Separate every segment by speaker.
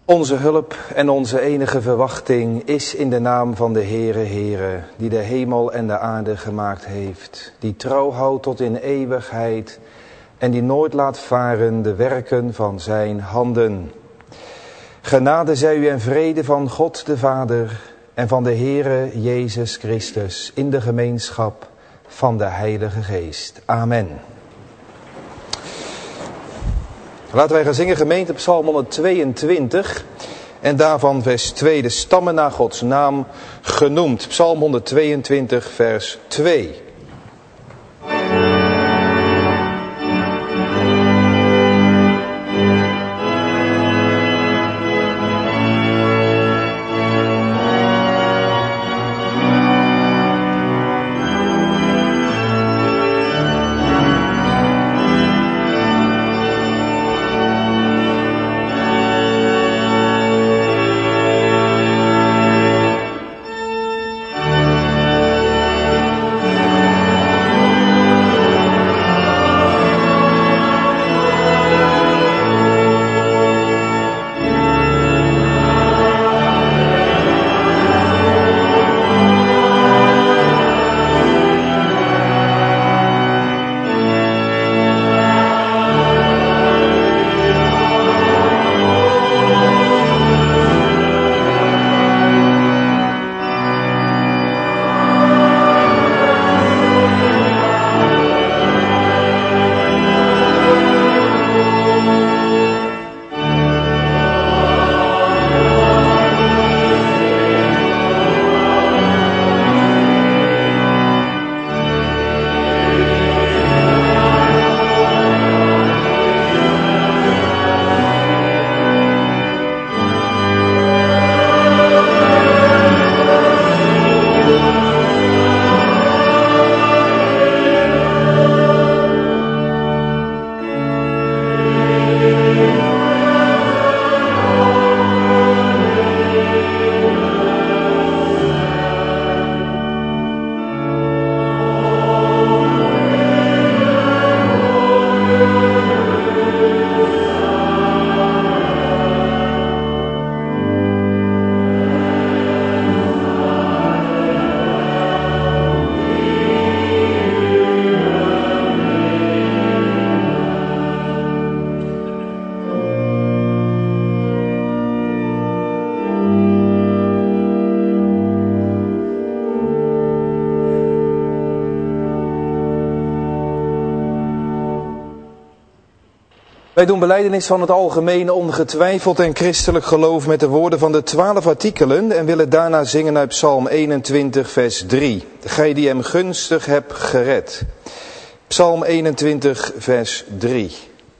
Speaker 1: Onze hulp en onze enige verwachting is in de naam van de Heere, die de hemel en de aarde gemaakt heeft, die trouw houdt tot in eeuwigheid en die nooit laat varen de werken van zijn handen. Genade zij u en vrede van God de Vader en van de Heere Jezus Christus in de gemeenschap van de Heilige Geest. Amen. Laten wij gaan zingen gemeente Psalm 122 en daarvan vers 2, de stammen naar Gods naam genoemd. Psalm 122 vers 2. Wij doen belijdenis van het algemene ongetwijfeld en christelijk geloof met de woorden van de 12 artikelen en willen daarna zingen uit Psalm 21 vers 3. Gij die hem gunstig hebt gered. Psalm 21 vers 3.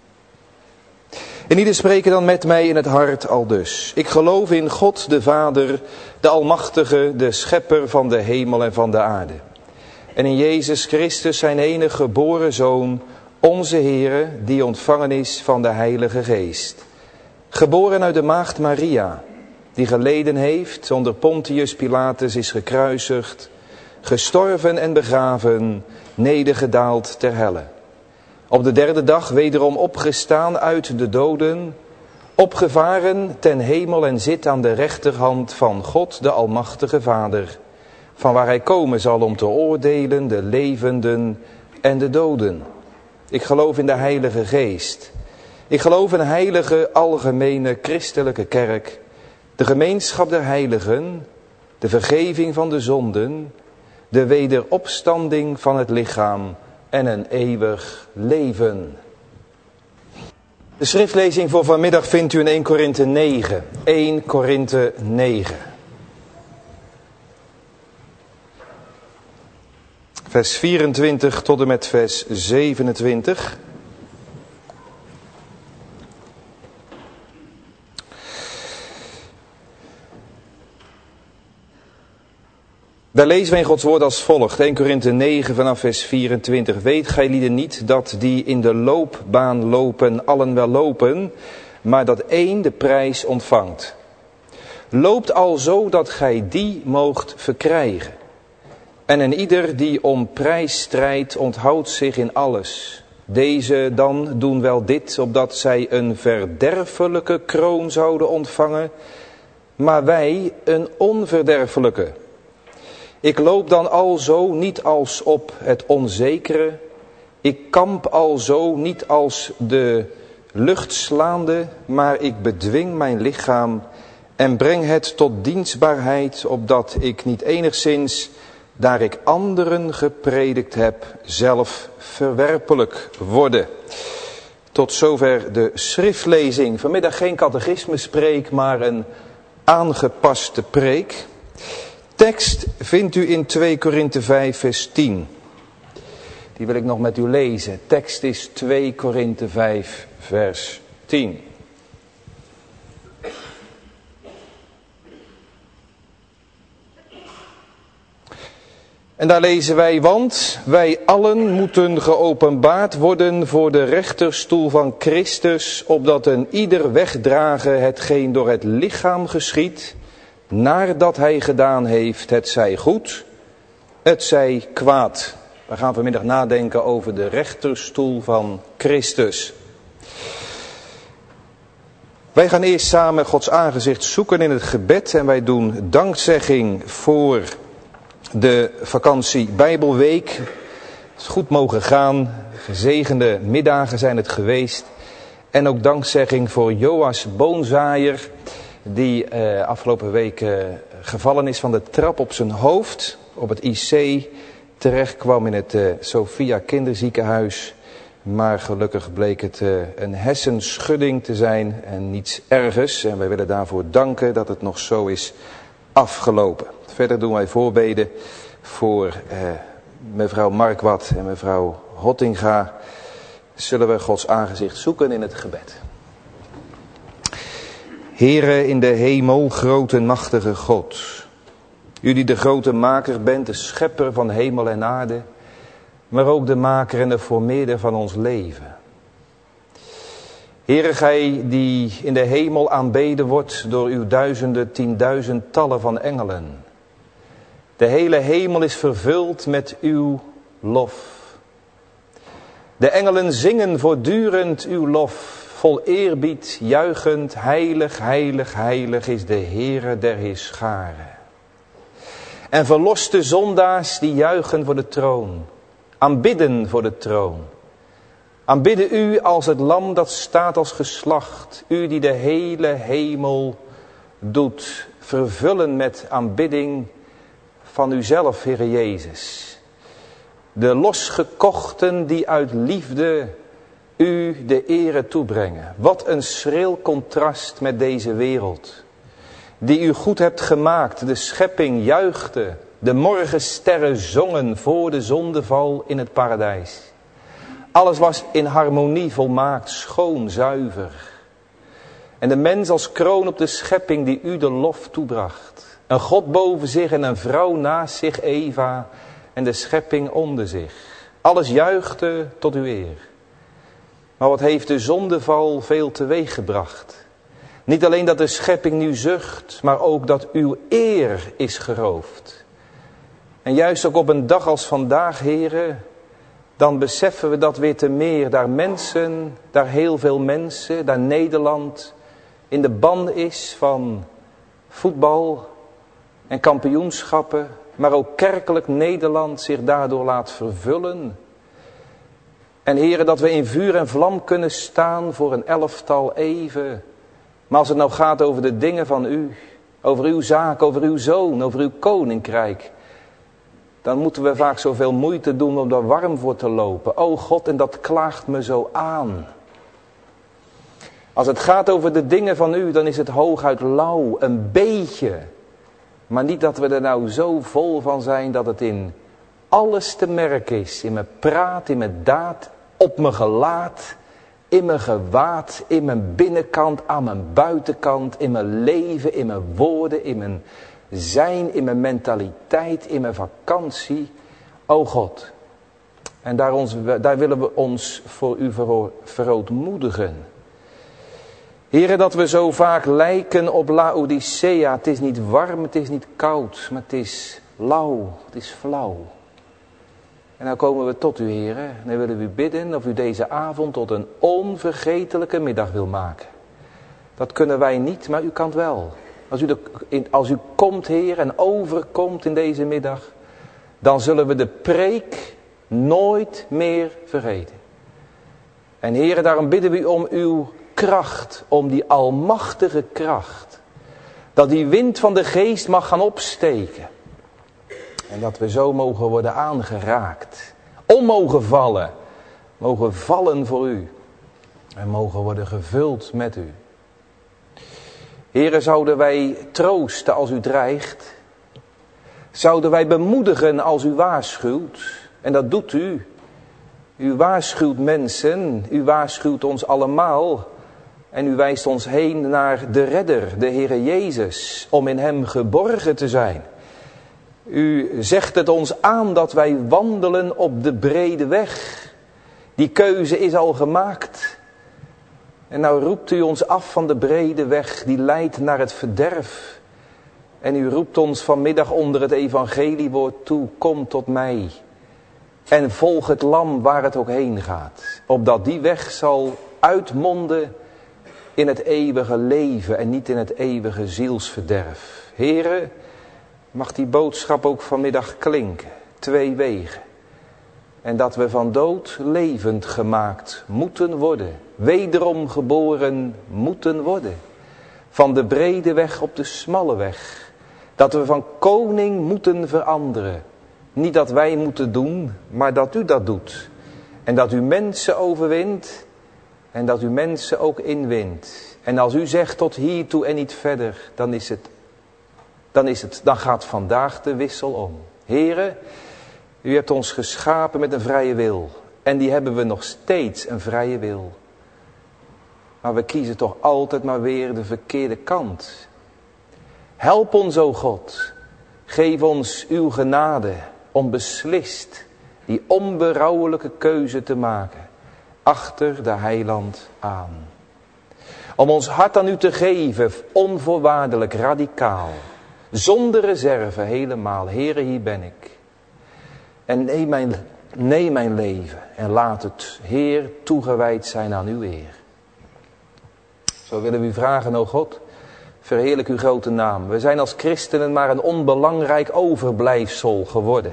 Speaker 1: En ieder spreken dan met mij in het hart aldus. Ik geloof in God de Vader, de Almachtige, de Schepper van de hemel en van de aarde. En in Jezus Christus zijn enige geboren Zoon, onze Heere, die ontvangen is van de Heilige Geest. Geboren uit de maagd Maria, die geleden heeft, onder Pontius Pilatus is gekruisigd, gestorven en begraven, nedergedaald ter helle. Op de derde dag wederom opgestaan uit de doden, opgevaren ten hemel en zit aan de rechterhand van God de Almachtige Vader, van waar hij komen zal om te oordelen de levenden en de doden. Ik geloof in de Heilige Geest. Ik geloof in een heilige, algemene, christelijke kerk, de gemeenschap der heiligen, de vergeving van de zonden, de wederopstanding van het lichaam en een eeuwig leven. De schriftlezing voor vanmiddag vindt u in 1 Korinthe 9. 1 Korinthe 9. Vers 24 tot en met vers 27. Daar lezen wij in Gods woord als volgt. 1 Korinthe 9 vanaf vers 24. Weet gij lieden niet dat die in de loopbaan lopen allen wel lopen, maar dat één de prijs ontvangt. Loopt al zo dat gij die moogt verkrijgen. En een ieder die om prijs strijdt onthoudt zich in alles. Deze dan doen wel dit, opdat zij een verderfelijke kroon zouden ontvangen, maar wij een onverderfelijke. Ik loop dan alzo niet als op het onzekere, ik kamp alzo niet als de luchtslaande, maar ik bedwing mijn lichaam en breng het tot dienstbaarheid, opdat ik niet enigszins, daar ik anderen gepredikt heb, zelf verwerpelijk worden. Tot zover de schriftlezing. Vanmiddag geen catechismespreek, maar een aangepaste preek. Tekst vindt u in 2 Korinthe 5 vers 10. Die wil ik nog met u lezen. Tekst is 2 Korinthe 5 vers 10. En daar lezen wij, want wij allen moeten geopenbaard worden voor de rechterstoel van Christus, opdat een ieder wegdragen hetgeen door het lichaam geschiedt, naardat hij gedaan heeft, het zij goed, het zij kwaad. We gaan vanmiddag nadenken over de rechterstoel van Christus. Wij gaan eerst samen Gods aangezicht zoeken in het gebed en wij doen dankzegging voor de vakantie Bijbelweek. Het is goed mogen gaan, gezegende middagen zijn het geweest. En ook dankzegging voor Joas Boonzaaier, die afgelopen week gevallen is van de trap op zijn hoofd, op het IC, terecht kwam in het Sophia kinderziekenhuis. Maar gelukkig bleek het een hersenschudding te zijn en niets ergers. En wij willen daarvoor danken dat het nog zo is afgelopen. Verder doen wij voorbeden voor mevrouw Markwart en mevrouw Hottinga. Zullen we Gods aangezicht zoeken in het gebed. Heere in de hemel, grote machtige God. U die de grote maker bent, de schepper van hemel en aarde. Maar ook de maker en de formeerder van ons leven. Heere, gij die in de hemel aanbeden wordt door uw duizenden, tienduizendtallen van engelen. De hele hemel is vervuld met uw lof. De engelen zingen voortdurend uw lof, vol eerbied, juichend, heilig, heilig, heilig is de Heere der heerscharen. En verloste zondaars die juichen voor de troon, aanbidden voor de troon. Aanbidden u als het lam dat staat als geslacht, u die de hele hemel doet vervullen met aanbidding van uzelf, Heere Jezus. De losgekochten die uit liefde u de ere toebrengen. Wat een schril contrast met deze wereld. Die u goed hebt gemaakt, de schepping juichte. De morgensterren zongen voor de zondeval in het paradijs. Alles was in harmonie volmaakt, schoon, zuiver. En de mens als kroon op de schepping die u de lof toebracht. Een God boven zich en een vrouw naast zich, Eva, en de schepping onder zich. Alles juichte tot uw eer. Maar wat heeft de zondeval veel teweeg gebracht? Niet alleen dat de schepping nu zucht, maar ook dat uw eer is geroofd. En juist ook op een dag als vandaag, heren, dan beseffen we dat weer te meer. Daar mensen, daar heel veel mensen, daar Nederland in de ban is van voetbal en kampioenschappen. Maar ook kerkelijk Nederland zich daardoor laat vervullen. En heren, dat we in vuur en vlam kunnen staan voor een elftal even. Maar als het nou gaat over de dingen van u, over uw zaak, over uw zoon, over uw koninkrijk, dan moeten we vaak zoveel moeite doen om daar warm voor te lopen. O God, en dat klaagt me zo aan. Als het gaat over de dingen van u, dan is het hooguit lauw, een beetje. Maar niet dat we er nou zo vol van zijn dat het in alles te merken is. In mijn praat, in mijn daad, op mijn gelaat, in mijn gewaad, in mijn binnenkant, aan mijn buitenkant, in mijn leven, in mijn woorden, in mijn zijn, in mijn mentaliteit, in mijn vakantie. O God. En daar willen we ons voor u verootmoedigen. Heren, dat we zo vaak lijken op Laodicea. Het is niet warm, het is niet koud, maar het is lauw, het is flauw. En dan komen we tot u, Heer. En dan willen we u bidden of u deze avond tot een onvergetelijke middag wil maken. Dat kunnen wij niet, maar u kan het wel. Als u komt, Heer, en overkomt in deze middag, dan zullen we de preek nooit meer vergeten. En Heer, daarom bidden we u om uw kracht, om die almachtige kracht. Dat die wind van de geest mag gaan opsteken. En dat we zo mogen worden aangeraakt. Mogen vallen voor u. En mogen worden gevuld met u. Heere, zouden wij troosten als u dreigt. Zouden wij bemoedigen als u waarschuwt. En dat doet u. U waarschuwt mensen. U waarschuwt ons allemaal. En u wijst ons heen naar de redder, de Heere Jezus. Om in hem geborgen te zijn. U zegt het ons aan dat wij wandelen op de brede weg. Die keuze is al gemaakt. En nou roept u ons af van de brede weg die leidt naar het verderf. En u roept ons vanmiddag onder het evangeliewoord toe. Kom tot mij. En volg het lam waar het ook heen gaat. Opdat die weg zal uitmonden in het eeuwige leven en niet in het eeuwige zielsverderf. Here, mag die boodschap ook vanmiddag klinken. 2 wegen. En dat we van dood levend gemaakt moeten worden. Wederom geboren moeten worden. Van de brede weg op de smalle weg. Dat we van koning moeten veranderen. Niet dat wij moeten doen, maar dat u dat doet. En dat u mensen overwint. En dat u mensen ook inwint. En als u zegt tot hiertoe en niet verder, dan gaat vandaag de wissel om. Here, u hebt ons geschapen met een vrije wil. En die hebben we nog steeds, een vrije wil. Maar we kiezen toch altijd maar weer de verkeerde kant. Help ons, o God. Geef ons uw genade om beslist die onberouwelijke keuze te maken. Achter de heiland aan. Om ons hart aan u te geven, onvoorwaardelijk, radicaal. Zonder reserve, helemaal. Heere, hier ben ik. En neem mijn leven en laat het, Heer, toegewijd zijn aan uw eer. Zo willen we u vragen, o God, verheerlijk uw grote naam. We zijn als christenen maar een onbelangrijk overblijfsel geworden.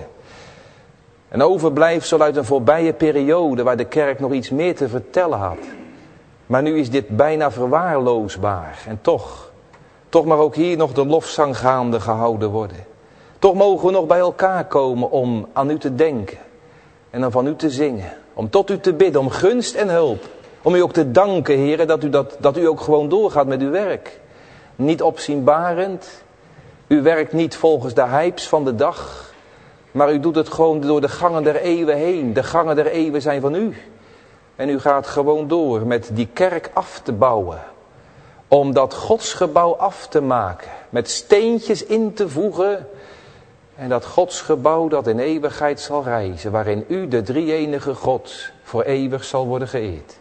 Speaker 1: Een overblijfsel uit een voorbije periode waar de kerk nog iets meer te vertellen had. Maar nu is dit bijna verwaarloosbaar. En toch mag ook hier nog de lofzang gaande gehouden worden. Toch mogen we nog bij elkaar komen om aan u te denken. En om van u te zingen. Om tot u te bidden, om gunst en hulp. Om u ook te danken, Heer, dat u ook gewoon doorgaat met uw werk. Niet opzienbarend. U werkt niet volgens de hypes van de dag. Maar u doet het gewoon door de gangen der eeuwen heen. De gangen der eeuwen zijn van u. En u gaat gewoon door met die kerk af te bouwen. Om dat godsgebouw af te maken. Met steentjes in te voegen. En dat godsgebouw dat in eeuwigheid zal rijzen. Waarin u, de drie-enige God, voor eeuwig zal worden geëerd.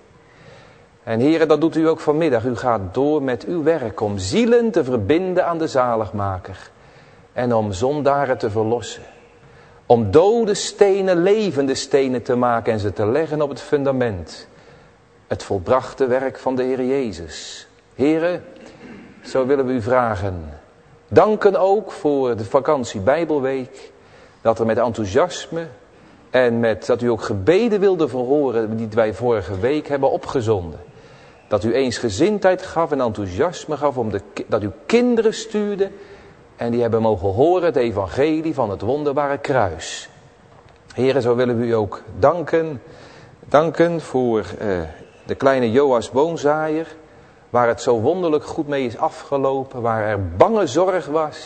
Speaker 1: En Heere, dat doet u ook vanmiddag. U gaat door met uw werk om zielen te verbinden aan de zaligmaker. En om zondaren te verlossen. Om dode stenen levende stenen te maken en ze te leggen op het fundament. Het volbrachte werk van de Heer Jezus. Heere, zo willen we u vragen. Danken ook voor de vakantie Bijbelweek. Dat er met enthousiasme en dat u ook gebeden wilde verhoren die wij vorige week hebben opgezonden. Dat u eensgezindheid gaf en enthousiasme gaf dat u kinderen stuurde. En die hebben mogen horen het evangelie van het wonderbare kruis. Heren, zo willen we u ook danken. Danken voor de kleine Joas boomzaaier. Waar het zo wonderlijk goed mee is afgelopen. Waar er bange zorg was.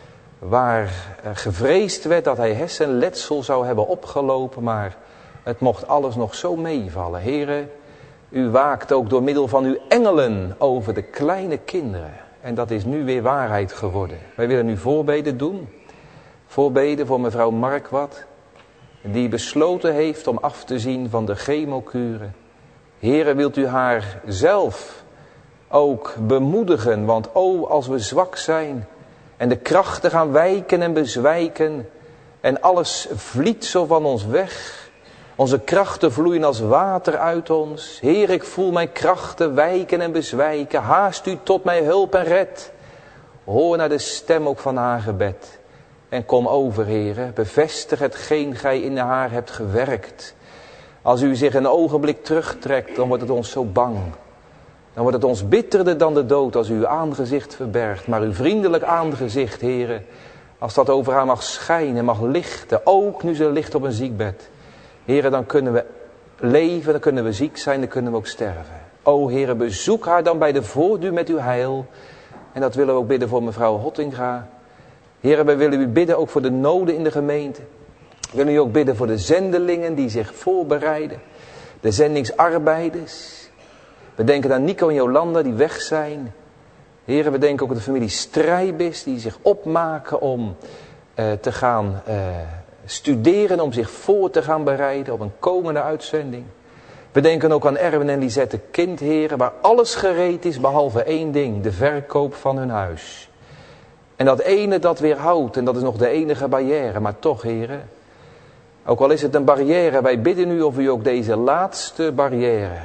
Speaker 1: Waar gevreesd werd dat hij hersenletsel zou hebben opgelopen. Maar het mocht alles nog zo meevallen. Heren, u waakt ook door middel van uw engelen over de kleine kinderen. En dat is nu weer waarheid geworden. Wij willen nu voorbeden doen. Voorbeden voor mevrouw Markwart. Die besloten heeft om af te zien van de chemokuren. Heere, wilt u haar zelf ook bemoedigen. Want als we zwak zijn. En de krachten gaan wijken en bezwijken. En alles vliet zo van ons weg. Onze krachten vloeien als water uit ons. Heer, ik voel mijn krachten wijken en bezwijken. Haast u tot mijn hulp en red. Hoor naar de stem ook van haar gebed. En kom over, Heere. Bevestig hetgeen gij in haar hebt gewerkt. Als u zich een ogenblik terugtrekt, dan wordt het ons zo bang. Dan wordt het ons bitterder dan de dood als u uw aangezicht verbergt. Maar uw vriendelijk aangezicht, Heere, als dat over haar mag schijnen, mag lichten. Ook nu ze ligt op een ziekbed. Heere, dan kunnen we leven, dan kunnen we ziek zijn, dan kunnen we ook sterven. O Heere, bezoek haar dan bij de voordeur met uw heil. En dat willen we ook bidden voor mevrouw Hottinga. Heere, wij willen u bidden ook voor de noden in de gemeente. We willen u ook bidden voor de zendelingen die zich voorbereiden. De zendingsarbeiders. We denken aan Nico en Jolanda die weg zijn. Heere, we denken ook aan de familie Strijbis die zich opmaken om te gaan studeren, om zich voor te gaan bereiden op een komende uitzending. We denken ook aan Erwin en Lisette Kind, Heere, waar alles gereed is behalve één ding, de verkoop van hun huis. En dat ene dat weerhoudt, en dat is nog de enige barrière, maar toch, Heere, ook al is het een barrière, wij bidden u of u ook deze laatste barrière,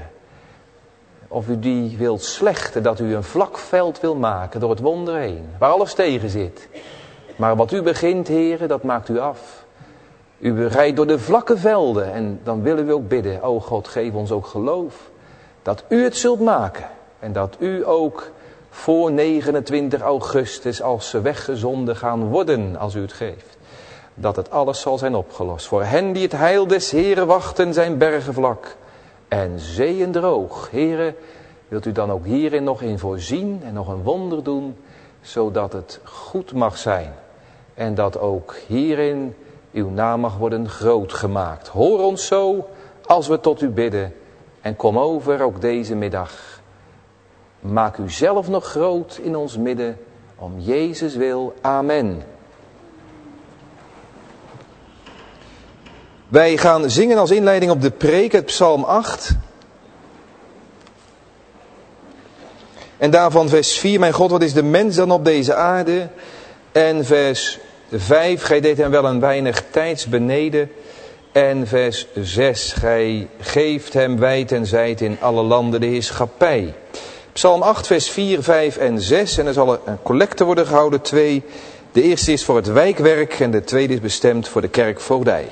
Speaker 1: of u die wilt slechten, dat u een vlak veld wil maken door het wonder heen, waar alles tegen zit. Maar wat u begint, Heere, dat maakt u af. U rijdt door de vlakke velden en dan willen we ook bidden, o God, geef ons ook geloof, dat u het zult maken. En dat u ook voor 29 augustus, als ze weggezonden gaan worden, als u het geeft, dat het alles zal zijn opgelost. Voor hen die het heil des Heren wachten, zijn bergen vlak en zeeën droog. Heren, wilt u dan ook hierin nog in voorzien en nog een wonder doen, zodat het goed mag zijn. En dat ook hierin uw naam mag worden groot gemaakt. Hoor ons zo als we tot u bidden. En kom over ook deze middag. Maak u zelf nog groot in ons midden. Om Jezus wil. Amen. Wij gaan zingen als inleiding op de preek het Psalm 8. En daarvan vers 4. Mijn God, wat is de mens dan op deze aarde? En vers 5. Gij deed hem wel een weinig tijds beneden. En vers 6. Gij geeft hem wijd en zijd in alle landen de heerschappij. Psalm 8 vers 4, 5 en 6. En er zal een collecte worden gehouden. 2. De eerste is voor het wijkwerk en de tweede is bestemd voor de kerkvoogdij.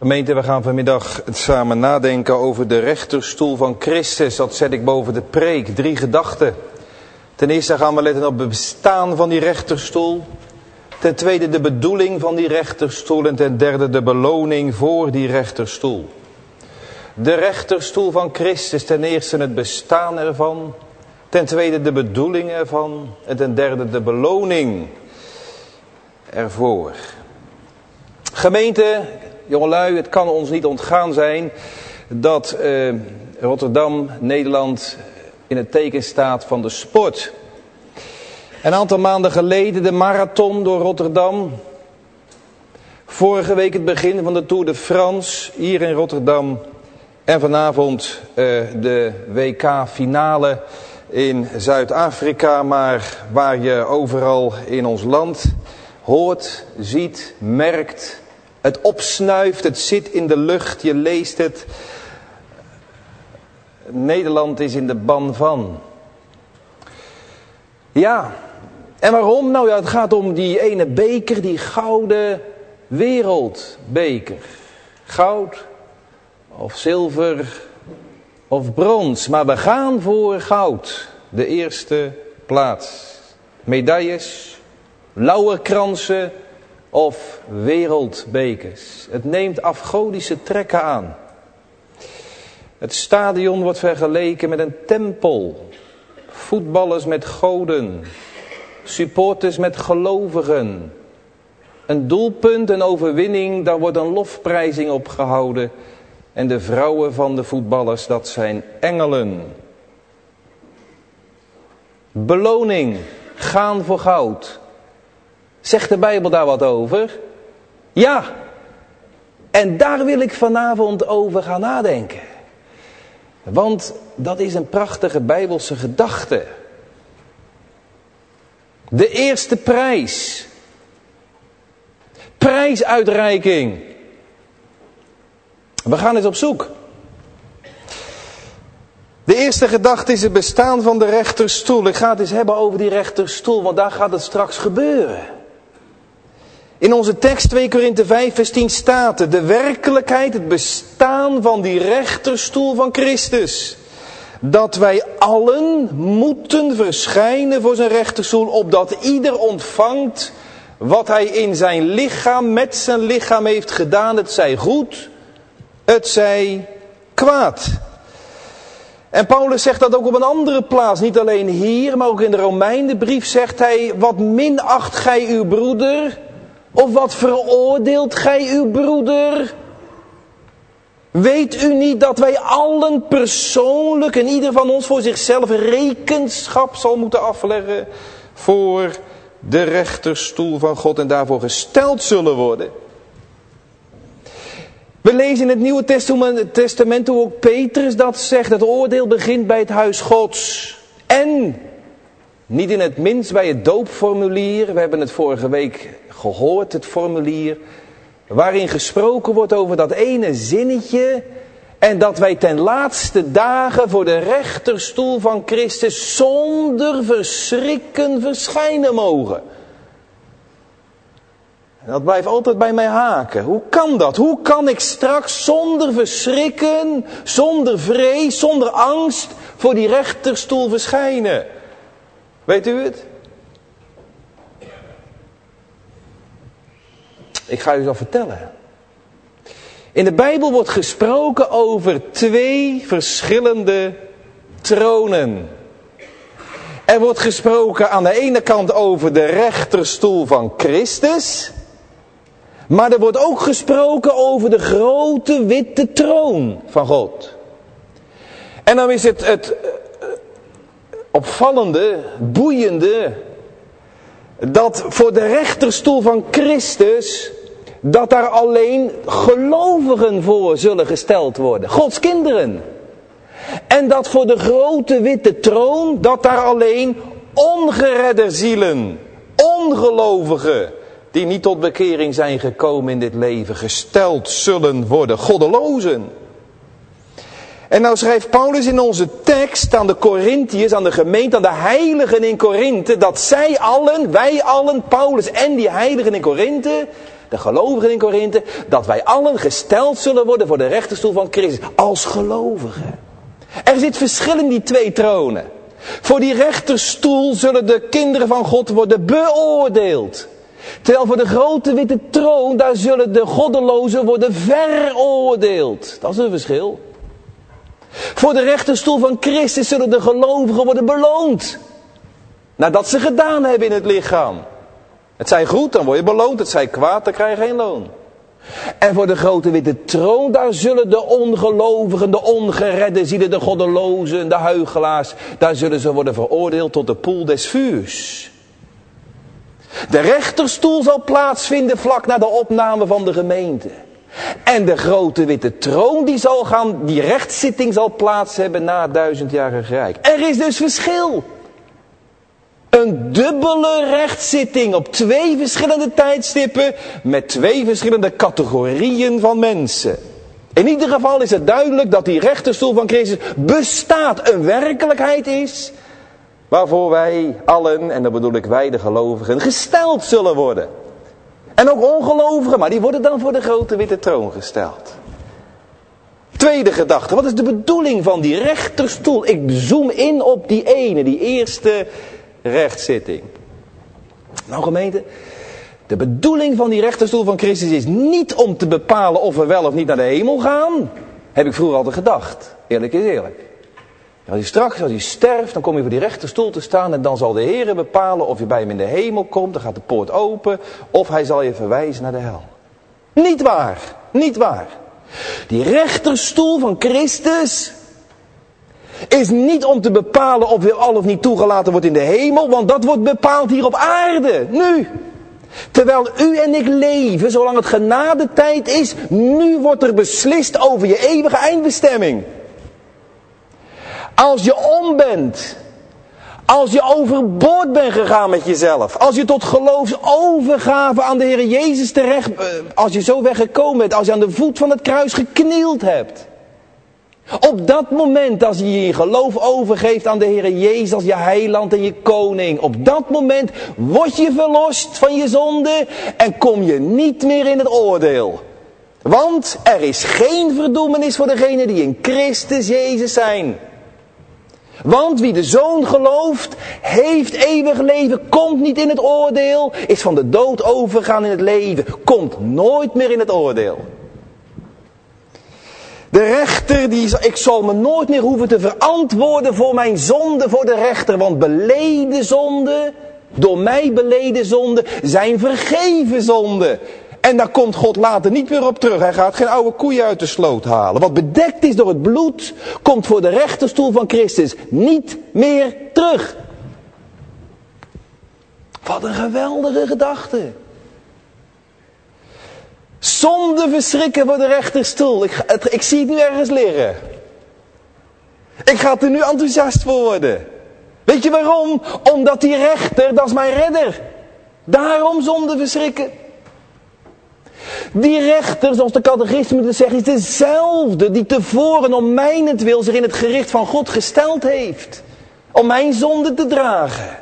Speaker 1: Gemeente, we gaan vanmiddag samen nadenken over de rechterstoel van Christus. Dat zet ik boven de preek. 3 gedachten. Ten eerste gaan we letten op het bestaan van die rechterstoel. Ten tweede de bedoeling van die rechterstoel. En ten derde de beloning voor die rechterstoel. De rechterstoel van Christus. Ten eerste het bestaan ervan. Ten tweede de bedoeling ervan. En ten derde de beloning ervoor. Gemeente, jongelui, het kan ons niet ontgaan zijn dat Rotterdam, Nederland in het teken staat van de sport. Een aantal maanden geleden de marathon door Rotterdam. Vorige week het begin van de Tour de France hier in Rotterdam. En vanavond de WK-finale in Zuid-Afrika. Maar waar je overal in ons land hoort, ziet, merkt, het opsnuift, het zit in de lucht, je leest het. Nederland is in de ban van. Ja, en waarom? Nou ja, het gaat om die ene beker, die gouden wereldbeker. Goud of zilver of brons, maar we gaan voor goud. De eerste plaats. Medailles, lauwerkransen of wereldbekers. Het neemt afgodische trekken aan. Het stadion wordt vergeleken met een tempel. Voetballers met goden. Supporters met gelovigen. Een doelpunt, een overwinning, daar wordt een lofprijzing op gehouden. En de vrouwen van de voetballers, dat zijn engelen. Beloning, gaan voor goud. Zegt de Bijbel daar wat over? Ja. En daar wil ik vanavond over gaan nadenken. Want dat is een prachtige Bijbelse gedachte. De eerste prijs. Prijsuitreiking. We gaan eens op zoek. De eerste gedachte is het bestaan van de rechterstoel. Ik ga het eens hebben over die rechterstoel, want daar gaat het straks gebeuren. In onze tekst 2 Korinthe 5 vers 10 staat er: de werkelijkheid, het bestaan van die rechterstoel van Christus. Dat wij allen moeten verschijnen voor zijn rechterstoel, opdat ieder ontvangt wat hij in zijn lichaam, met zijn lichaam heeft gedaan. Het zij goed, het zij kwaad. En Paulus zegt dat ook op een andere plaats. Niet alleen hier, maar ook in de Romeinenbrief zegt hij: wat minacht gij uw broeder? Of wat veroordeelt gij uw broeder? Weet u niet dat wij allen persoonlijk en ieder van ons voor zichzelf rekenschap zal moeten afleggen voor de rechterstoel van God en daarvoor gesteld zullen worden? We lezen in het Nieuwe Testament hoe ook Petrus dat zegt. Het oordeel begint bij het huis Gods. En niet in het minst bij het doopformulier. We hebben het vorige week gehoord, het formulier. Waarin gesproken wordt over dat ene zinnetje. En dat wij ten laatste dagen voor de rechterstoel van Christus zonder verschrikken verschijnen mogen. En dat blijft altijd bij mij haken. Hoe kan dat? Hoe kan ik straks zonder verschrikken, zonder vrees, zonder angst voor die rechterstoel verschijnen? Weet u het? Ik ga u dat vertellen. In de Bijbel wordt gesproken over 2 verschillende tronen. Er wordt gesproken aan de ene kant over de rechterstoel van Christus. Maar er wordt ook gesproken over de grote witte troon van God. En dan is het opvallende, boeiende, dat voor de rechterstoel van Christus, dat daar alleen gelovigen voor zullen gesteld worden. Gods kinderen. En dat voor de grote witte troon, dat daar alleen ongeredde zielen, ongelovigen, die niet tot bekering zijn gekomen in dit leven, gesteld zullen worden. Goddelozen. En nou schrijft Paulus in onze tekst aan de Korintiërs, aan de gemeente, aan de heiligen in Korinthe, dat zij allen, wij allen, Paulus en die heiligen in Korinthe, de gelovigen in Korinthe, dat wij allen gesteld zullen worden voor de rechterstoel van Christus. Als gelovigen. Er zit verschil in die twee tronen. Voor die rechterstoel zullen de kinderen van God worden beoordeeld. Terwijl voor de grote witte troon, daar zullen de goddelozen worden veroordeeld. Dat is een verschil. Voor de rechterstoel van Christus zullen de gelovigen worden beloond. Nadat ze gedaan hebben in het lichaam. Het zij goed, dan word je beloond. Het zij kwaad, dan krijg je geen loon. En voor de grote witte troon, daar zullen de ongelovigen, de ongeredden, zielen, de goddelozen, de huichelaars, daar zullen ze worden veroordeeld tot de poel des vuurs. De rechterstoel zal plaatsvinden vlak na de opname van de gemeente. En de grote witte troon die rechtszitting zal plaats hebben na het 1000-jarig rijk. Er is dus verschil. Een dubbele rechtszitting op 2 verschillende tijdstippen met 2 verschillende categorieën van mensen. In ieder geval is het duidelijk dat die rechterstoel van Christus bestaat, een werkelijkheid is, waarvoor wij allen, en dan bedoel ik wij de gelovigen, gesteld zullen worden. En ook ongelovigen, maar die worden dan voor de grote witte troon gesteld. Tweede gedachte, wat is de bedoeling van die rechterstoel? Ik zoom in op die ene, die eerste rechtszitting. Nou gemeente, de bedoeling van die rechterstoel van Christus is niet om te bepalen of we wel of niet naar de hemel gaan. Heb ik vroeger altijd gedacht. Eerlijk is eerlijk. Als je sterft, dan kom je voor die rechterstoel te staan en dan zal de Heer bepalen of je bij hem in de hemel komt. Dan gaat de poort open of hij zal je verwijzen naar de hel. Niet waar, niet waar. Die rechterstoel van Christus is niet om te bepalen of je al of niet toegelaten wordt in de hemel, want dat wordt bepaald hier op aarde, nu. Terwijl u en ik leven, zolang het genadetijd is, nu wordt er beslist over je eeuwige eindbestemming. Als je om bent, als je overboord bent gegaan met jezelf, als je tot geloofsovergave aan de Heer Jezus terecht, als je zo weggekomen bent, als je aan de voet van het kruis geknield hebt. Op dat moment, als je je geloof overgeeft aan de Heer Jezus als je heiland en je koning, op dat moment word je verlost van je zonde en kom je niet meer in het oordeel. Want er is geen verdoemenis voor degenen die in Christus Jezus zijn. Want wie de Zoon gelooft, heeft eeuwig leven, komt niet in het oordeel, is van de dood overgegaan in het leven, komt nooit meer in het oordeel. De rechter, ik zal me nooit meer hoeven te verantwoorden voor mijn zonde voor de rechter, want beleden zonden, door mij beleden zonden, zijn vergeven zonden. En daar komt God later niet meer op terug. Hij gaat geen oude koeien uit de sloot halen. Wat bedekt is door het bloed, komt voor de rechterstoel van Christus niet meer terug. Wat een geweldige gedachte. Zonde verschrikken voor de rechterstoel. Ik zie het nu ergens liggen. Ik ga er nu enthousiast voor worden. Weet je waarom? Omdat die rechter, dat is mijn redder. Daarom zonde verschrikken. Die rechter, zoals de catechismus zegt, is dezelfde die tevoren om mijnentwil zich in het gericht van God gesteld heeft. Om mijn zonde te dragen.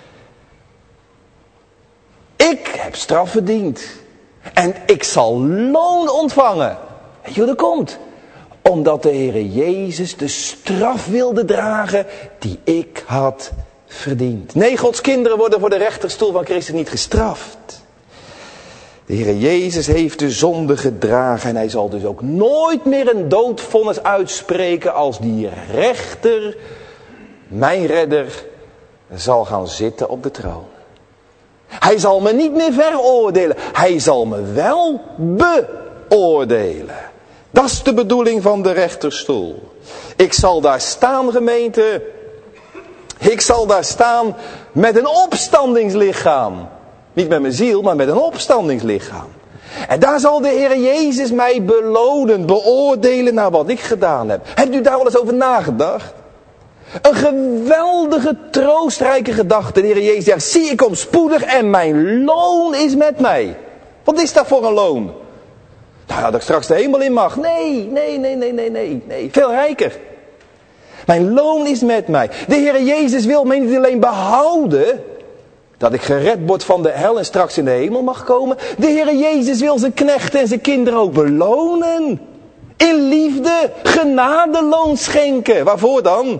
Speaker 1: Ik heb straf verdiend. En ik zal loon ontvangen. Weet je hoe dat komt? Omdat de Heere Jezus de straf wilde dragen die ik had verdiend. Nee, Gods kinderen worden voor de rechterstoel van Christus niet gestraft. De Heere Jezus heeft de zonde gedragen en hij zal dus ook nooit meer een doodvonnis uitspreken als die rechter, mijn redder, zal gaan zitten op de troon. Hij zal me niet meer veroordelen, hij zal me wel beoordelen. Dat is de bedoeling van de rechterstoel. Ik zal daar staan, gemeente. Ik zal daar staan met een opstandingslichaam. Niet met mijn ziel, maar met een opstandingslichaam. En daar zal de Heer Jezus mij belonen, beoordelen naar wat ik gedaan heb. Hebt u daar wel eens over nagedacht? Een geweldige, troostrijke gedachte. De Heer Jezus zegt, zie ik kom spoedig en mijn loon is met mij. Wat is dat voor een loon? Nou ja, dat ik straks de hemel in mag. Nee. Veel rijker. Mijn loon is met mij. De Heer Jezus wil mij niet alleen behouden. Dat ik gered word van de hel en straks in de hemel mag komen. De Heere Jezus wil zijn knechten en zijn kinderen ook belonen. In liefde, genadeloon schenken. Waarvoor dan?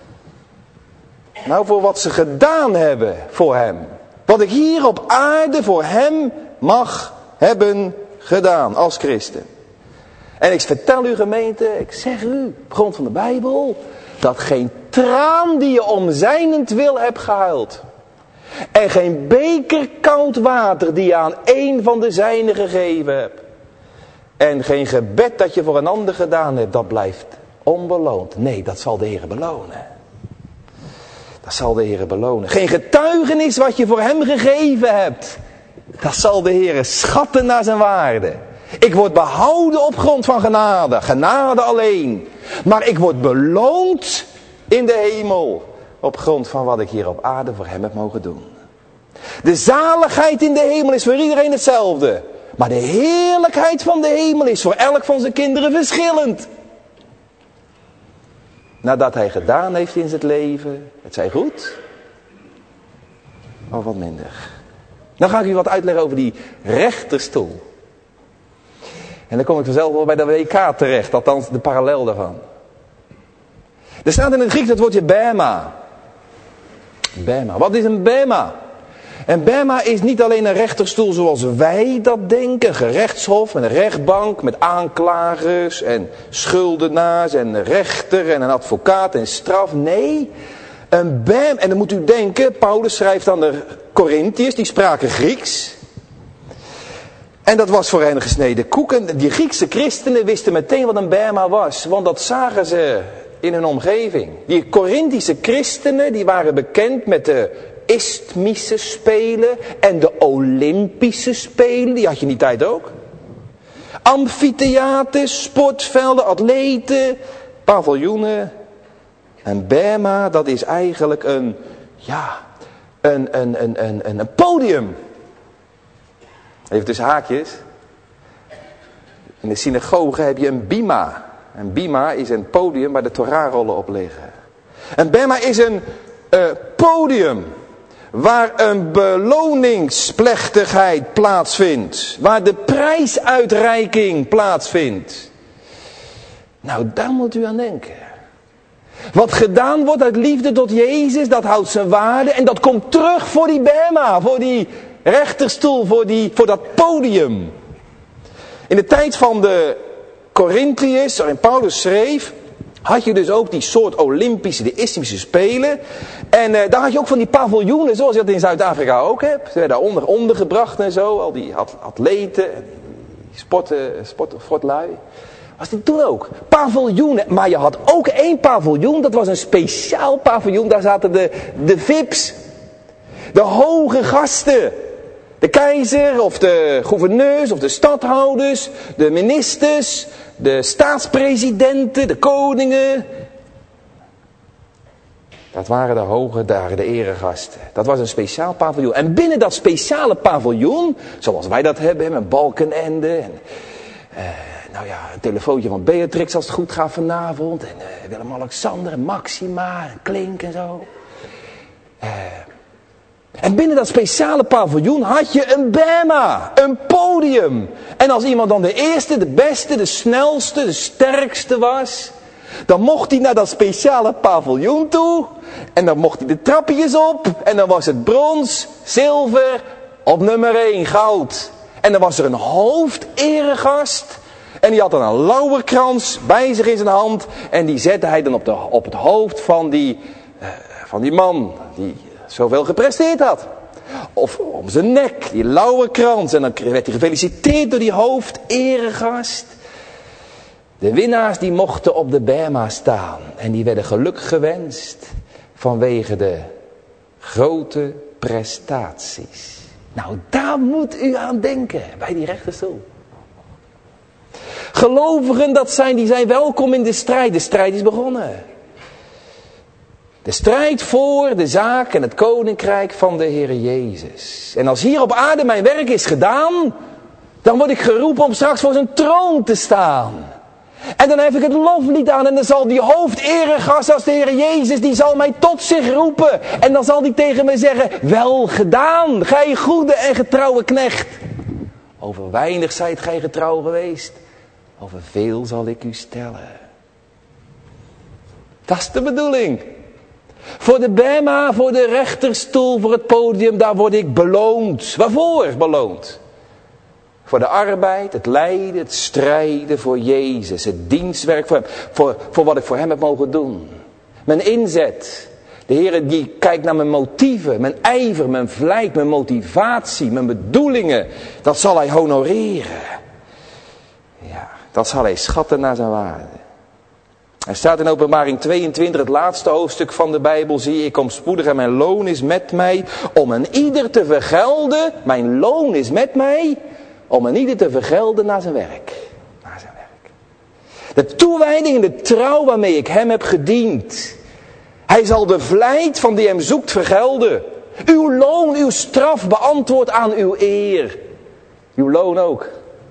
Speaker 1: Nou, voor wat ze gedaan hebben voor hem. Wat ik hier op aarde voor hem mag hebben gedaan als christen. En ik vertel u gemeente, ik zeg u, op grond van de Bijbel, dat geen traan die je om zijnentwil hebt gehuild. En geen beker koud water die je aan één van de zijnen gegeven hebt. En geen gebed dat je voor een ander gedaan hebt, dat blijft onbeloond. Nee, dat zal de Heer belonen. Dat zal de Heer belonen. Geen getuigenis wat je voor hem gegeven hebt. Dat zal de Heer schatten naar zijn waarde. Ik word behouden op grond van genade. Genade alleen. Maar ik word beloond in de hemel. Op grond van wat ik hier op aarde voor hem heb mogen doen. De zaligheid in de hemel is voor iedereen hetzelfde. Maar de heerlijkheid van de hemel is voor elk van zijn kinderen verschillend. Nadat hij gedaan heeft in zijn leven, het zij goed, of wat minder. Dan ga ik u wat uitleggen over die rechterstoel. En dan kom ik vanzelf wel bij de WK terecht, althans de parallel daarvan. Er staat in het Grieks het woordje bema. Bema, wat is een bema? En bema is niet alleen een rechterstoel zoals wij dat denken. Een gerechtshof en een rechtbank met aanklagers en schuldenaars en een rechter en een advocaat en straf. Nee, een bem. En dan moet u denken, Paulus schrijft aan de Corinthiërs, die spraken Grieks. En dat was voor hen gesneden koek. En die Griekse christenen wisten meteen wat een bema was. Want dat zagen ze in hun omgeving. Die Corinthische christenen die waren bekend met de Isthmische Spelen en de Olympische Spelen. Die had je in die tijd ook. Amfitheaters, sportvelden, atleten, paviljoenen. En bema, dat is eigenlijk een podium. Even tussen haakjes. In de synagoge heb je een bima. Een bima is een podium waar de Torahrollen op liggen. Een bema is een podium waar een beloningsplechtigheid plaatsvindt. Waar de prijsuitreiking plaatsvindt. Nou, daar moet u aan denken. Wat gedaan wordt uit liefde tot Jezus, dat houdt zijn waarde. En dat komt terug voor die bema, voor die rechterstoel, voor dat podium. In de tijd van de Corinthiërs, waarin Paulus schreef, had je dus ook die soort Olympische, de Isthmische Spelen. En daar had je ook van die paviljoenen, zoals je dat in Zuid-Afrika ook hebt. Ze werden daar ondergebracht en zo, al die atleten, die sportlui. Was dit toen ook? Paviljoenen. Maar je had ook één paviljoen, dat was een speciaal paviljoen. Daar zaten de VIP's, de hoge gasten. De keizer of de gouverneurs of de stadhouders, de ministers, de staatspresidenten, de koningen. Dat waren de hoge dagen, de eregasten. Dat was een speciaal paviljoen. En binnen dat speciale paviljoen, zoals wij dat hebben, met Balkenende en een telefoontje van Beatrix als het goed gaat vanavond. En Willem-Alexander en Maxima en Klink en zo. En binnen dat speciale paviljoen had je een bema, een podium. En als iemand dan de eerste, de beste, de snelste, de sterkste was, dan mocht hij naar dat speciale paviljoen toe. En dan mocht hij de trapjes op. En dan was het brons, zilver, op nummer 1 goud. En dan was er een hoofderegast. En die had dan een lauwerkrans bij zich in zijn hand. En die zette hij dan op het hoofd van die man die zoveel gepresteerd had. Of om zijn nek, die lauwerkrans. En dan werd hij gefeliciteerd door die hoofderegast. De winnaars die mochten op de bema staan. En die werden geluk gewenst vanwege de grote prestaties. Nou, daar moet u aan denken bij die rechterstoel. Gelovigen, die zijn welkom in de strijd. De strijd is begonnen. De strijd voor de zaak en het koninkrijk van de Heer Jezus. En als hier op aarde mijn werk is gedaan, dan word ik geroepen om straks voor zijn troon te staan. En dan heb ik het loflied aan en dan zal die hoofderegast als de Heer Jezus, die zal mij tot zich roepen. En dan zal die tegen mij zeggen, wel gedaan, gij goede en getrouwe knecht. Over weinig zijt gij getrouw geweest, over veel zal ik u stellen. Dat is de bedoeling. Voor de bema, voor de rechterstoel, voor het podium, daar word ik beloond. Waarvoor beloond? Voor de arbeid, het lijden, het strijden voor Jezus. Het dienstwerk voor hem. Voor wat ik voor hem heb mogen doen. Mijn inzet. De Heer die kijkt naar mijn motieven, mijn ijver, mijn vlijt, mijn motivatie, mijn bedoelingen. Dat zal hij honoreren. Ja, dat zal hij schatten naar zijn waarde. Er staat in Openbaring 22, het laatste hoofdstuk van de Bijbel. Zie, ik kom spoedig en mijn loon is met mij om een ieder te vergelden. Mijn loon is met mij om een ieder te vergelden naar zijn werk. Naar zijn werk. De toewijding en de trouw waarmee ik hem heb gediend. Hij zal de vlijt van die hem zoekt vergelden. Uw loon, uw straf beantwoordt aan uw eer. Uw loon ook.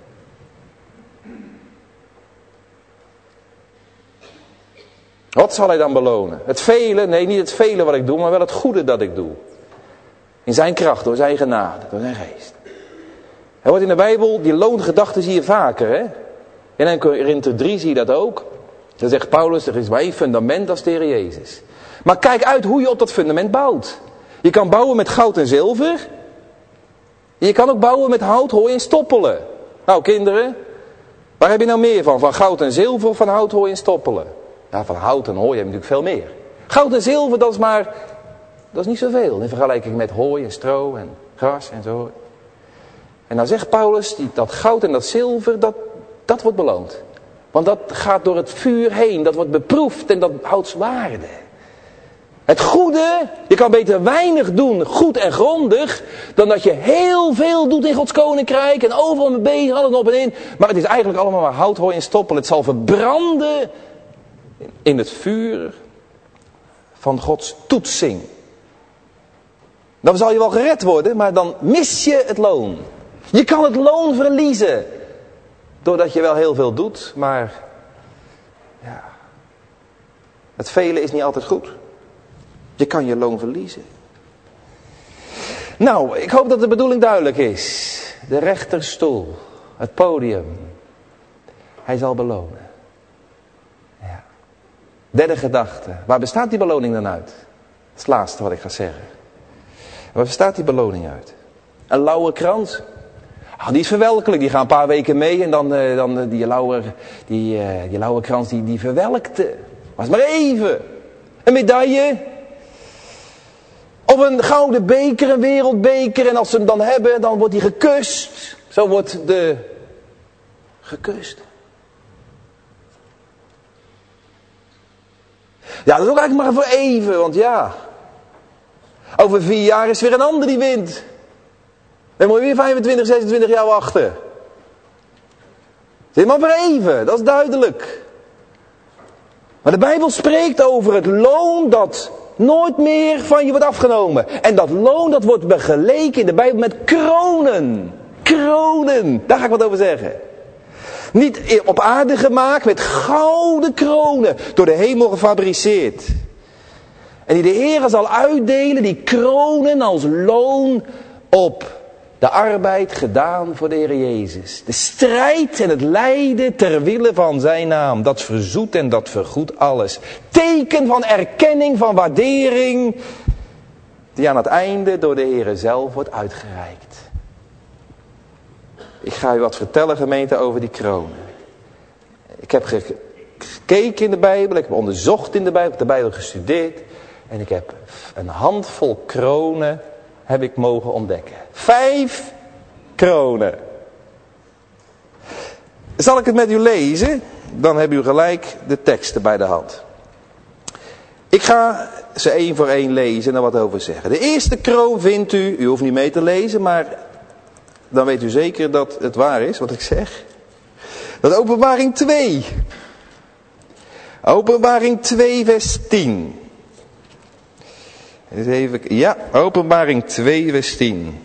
Speaker 1: Wat zal hij dan belonen? Het vele, nee niet het vele wat ik doe, maar wel het goede dat ik doe. In zijn kracht, door zijn genade, door zijn geest. Er wordt in de Bijbel, die loongedachte zie je vaker. Hè? In 1 Korinther 3 zie je dat ook. Dan zegt Paulus, er is maar één fundament, dat is de Heer Jezus. Maar kijk uit hoe je op dat fundament bouwt. Je kan bouwen met goud en zilver. Je kan ook bouwen met hout, hooi en stoppelen. Nou kinderen, waar heb je nou meer van? Van goud en zilver of van hout, hooi en stoppelen? Ja, van hout en hooi heb je natuurlijk veel meer. Goud en zilver, dat is niet zoveel in vergelijking met hooi en stro en gras en zo. En dan zegt Paulus, dat goud en dat zilver, dat wordt beloond. Want dat gaat door het vuur heen, dat wordt beproefd en dat houdt waarde. Het goede, je kan beter weinig doen, goed en grondig, dan dat je heel veel doet in Gods koninkrijk en overal mee bezig, alles op en in. Maar het is eigenlijk allemaal maar hout, hooi en stoppelen. Het zal verbranden in het vuur van Gods toetsing. Dan zal je wel gered worden, maar dan mis je het loon. Je kan het loon verliezen. Doordat je wel heel veel doet, maar ja, het vele is niet altijd goed. Je kan je loon verliezen. Nou, ik hoop dat de bedoeling duidelijk is. De rechterstoel, het podium. Hij zal belonen. Ja. Derde gedachte. Waar bestaat die beloning dan uit? Dat is het laatste wat ik ga zeggen. Waar bestaat die beloning uit? Een lauwe krans. Die is verwelkelijk. Die gaan een paar weken mee en dan die lauwe krans die verwelkte. Maar maar even. Een medaille. Of een gouden beker, een wereldbeker. En als ze hem dan hebben, dan wordt die gekust. Zo wordt de gekust. Ja, dat is ook eigenlijk maar voor even. Want ja, over 4 jaar is weer een ander die wint. Dan moet je weer 25, 26 jaar wachten. Zit maar voor even, dat is duidelijk. Maar de Bijbel spreekt over het loon dat nooit meer van je wordt afgenomen. En dat loon dat wordt begeleken in de Bijbel met kronen. Kronen, daar ga ik wat over zeggen. Niet op aarde gemaakt, met gouden kronen. Door de hemel gefabriceerd. En die de Heer zal uitdelen, die kronen als loon op de arbeid gedaan voor de Heer Jezus. De strijd en het lijden ter wille van zijn naam. Dat verzoet en dat vergoedt alles. Teken van erkenning, van waardering. Die aan het einde door de Heer zelf wordt uitgereikt. Ik ga u wat vertellen, gemeente, over die kronen. Ik heb gekeken in de Bijbel. Ik heb onderzocht in de Bijbel. Ik heb de Bijbel gestudeerd. En ik heb een handvol kronen heb ik mogen ontdekken. 5 kronen. Zal ik het met u lezen? Dan hebben u gelijk de teksten bij de hand. Ik ga ze 1 voor 1 lezen en er wat over zeggen. De eerste kroon vindt u hoeft niet mee te lezen, maar dan weet u zeker dat het waar is wat ik zeg. Dat is Openbaring 2. Openbaring 2 vers 10. Eens even, ja, Openbaring 2 vers 10.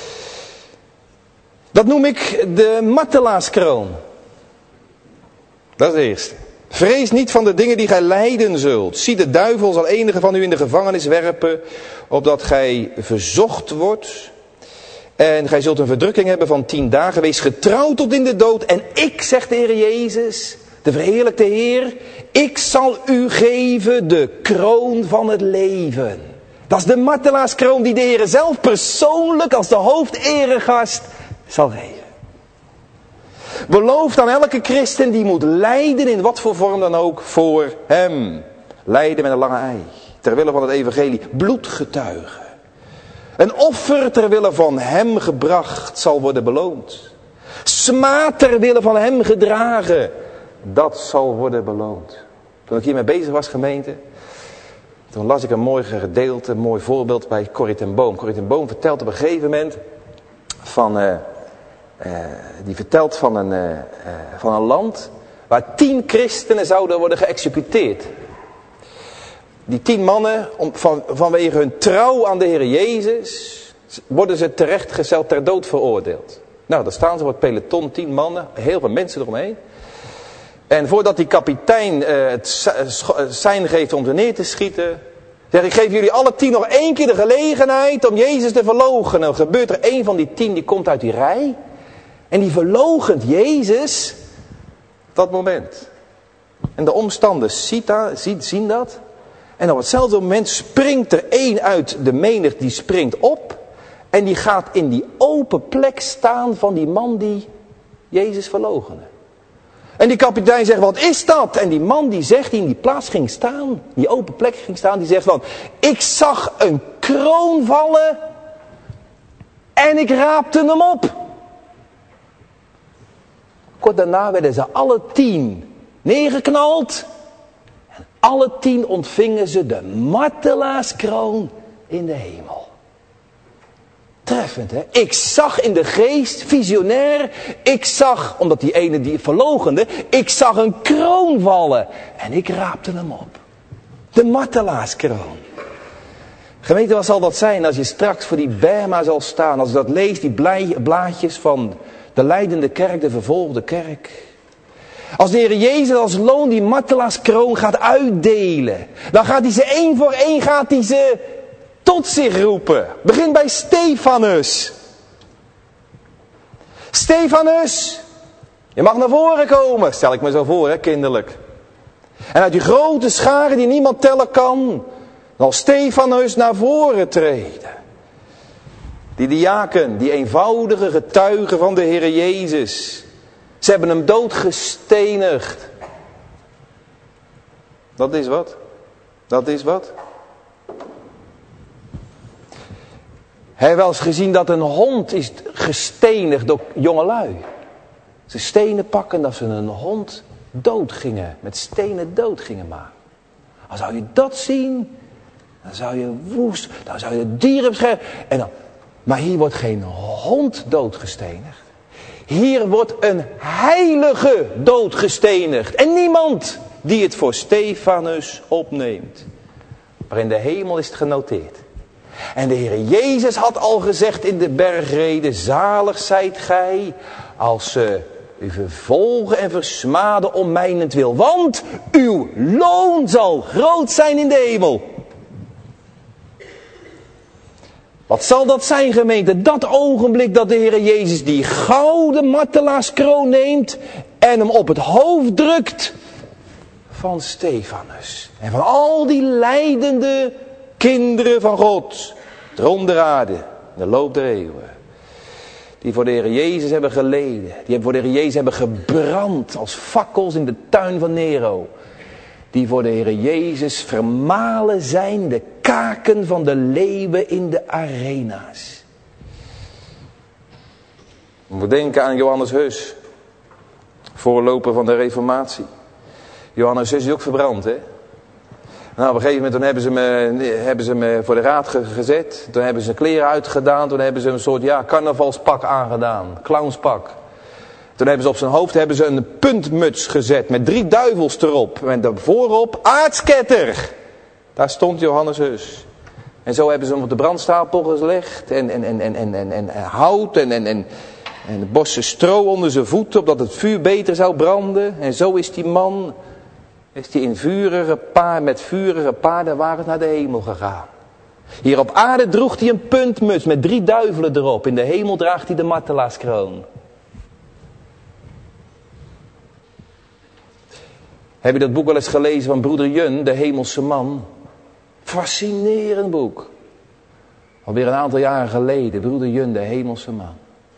Speaker 1: Dat noem ik de martelaarskroon. Dat is het eerste. Vrees niet van de dingen die gij lijden zult. Zie, de duivel zal enige van u in de gevangenis werpen, opdat gij verzocht wordt. En gij zult een verdrukking hebben van 10 dagen. Wees getrouw tot in de dood. En ik, zegt de Heer Jezus, de verheerlijkte Heer, ik zal u geven de kroon van het leven. Dat is de martelaarskroon die de Heer zelf persoonlijk als de hoofderegast zal geven. Belooft aan elke christen die moet lijden in wat voor vorm dan ook voor hem. Lijden met een lange ei. Terwille van het evangelie. Bloedgetuigen. Een offer terwille van hem gebracht zal worden beloond. Smaad terwille van hem gedragen. Dat zal worden beloond. Toen ik hiermee bezig was, gemeente. Toen las ik een mooi gedeelte, een mooi voorbeeld bij Corrie ten Boom. Corrie ten Boom vertelt op een gegeven moment die vertelt van een land waar 10 christenen zouden worden geëxecuteerd. Die 10 mannen, vanwege hun trouw aan de Heer Jezus, worden ze terechtgesteld ter dood veroordeeld. Nou, daar staan ze voor het peloton, 10 mannen, heel veel mensen eromheen. En voordat die kapitein het sein geeft om ze neer te schieten, zegt: ik geef jullie alle 10 nog 1 keer de gelegenheid om Jezus te verloochenen. Dan gebeurt er 1 van die 10 die komt uit die rij. En die verloochent Jezus dat moment. En de omstanders zien dat. En op hetzelfde moment springt er 1 uit de menigte, die springt op. En die gaat in die open plek staan van die man die Jezus verloochende. En die kapitein zegt: wat is dat? En die man die zegt, die in die plaats ging staan, die open plek ging staan, die zegt van: ik zag een kroon vallen en ik raapte hem op. Kort daarna werden ze alle 10 neergeknald. En alle 10 ontvingen ze de martelaarskroon in de hemel. Treffend, hè? Ik zag in de geest, visionair, ik zag, omdat die ene die verloochende, ik zag een kroon vallen. En ik raapte hem op. De martelaarskroon. Gemeente, wat zal dat zijn als je straks voor die berma zal staan, als je dat leest, die blaadjes van de lijdende kerk, de vervolgde kerk. Als de Heer Jezus als loon die martelaarskroon gaat uitdelen, dan gaat hij ze 1 voor 1 gaat hij ze tot zich roepen. Begin bij Stefanus. Stefanus, je mag naar voren komen. Stel ik me zo voor, hè, kinderlijk. En uit die grote scharen die niemand tellen kan, zal Stefanus naar voren treden. Die diaken, die eenvoudige getuigen van de Heer Jezus. Ze hebben hem doodgestenigd. Dat is wat. Dat is wat. Hij heeft wel eens gezien dat een hond is gestenigd door jongelui. Ze stenen pakken dat ze een hond dood gingen, met stenen dood gingen maken. Als zou je dat zien, dan zou je woest, dan zou je de dieren beschermen. Maar hier wordt geen hond doodgestenigd. Hier wordt een heilige doodgestenigd. En niemand die het voor Stefanus opneemt. Maar in de hemel is het genoteerd. En de Heer Jezus had al gezegd in de bergrede: zalig zijt gij als ze u vervolgen en versmaden om mijnentwil. Want uw loon zal groot zijn in de hemel. Wat zal dat zijn, gemeente? Dat ogenblik dat de Heer Jezus die gouden martelaarskroon neemt en hem op het hoofd drukt van Stefanus. En van al die lijdende kinderen van God, der aarde, in de loop der eeuwen. Die voor de Heer Jezus hebben geleden. Die voor de Heer Jezus hebben gebrand als fakkels in de tuin van Nero. Die voor de Heer Jezus vermalen zijn, de kaken van de leeuwen in de arena's. We denken aan Johannes Hus, voorloper van de Reformatie. Johannes Hus is ook verbrand, hè? Nou, op een gegeven moment toen hebben ze me voor de raad gezet. Toen hebben ze kleren uitgedaan. Toen hebben ze een soort carnavalspak aangedaan. Clownspak. Toen hebben ze op zijn hoofd een puntmuts gezet met 3 duivels erop. En daarvoorop aartsketter. Daar stond Johannes Hus. En zo hebben ze hem op de brandstapel gelegd. En hout en En de bossen stro onder zijn voeten, opdat het vuur beter zou branden. En zo is die man, met vurige paardenwagens naar de hemel gegaan. Hier op aarde droeg hij een puntmuts met 3 duivelen erop. In de hemel draagt hij de martelaarskroon. Heb je dat boek wel eens gelezen van broeder Jun, de hemelse man? Fascinerend boek. Alweer een aantal jaren geleden, broeder Jun, de hemelse man.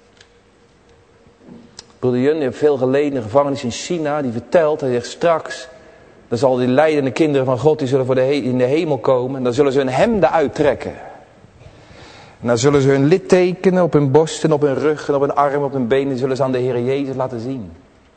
Speaker 1: Broeder Jun heeft veel geleden in de gevangenis in China. Die vertelt, hij zegt straks, dan zal die lijdende kinderen van God, die zullen in de hemel komen. En dan zullen ze hun hemden uittrekken. En dan zullen ze hun littekenen op hun borst en op hun rug en op hun arm, op hun benen, zullen ze aan de Heer Jezus laten zien.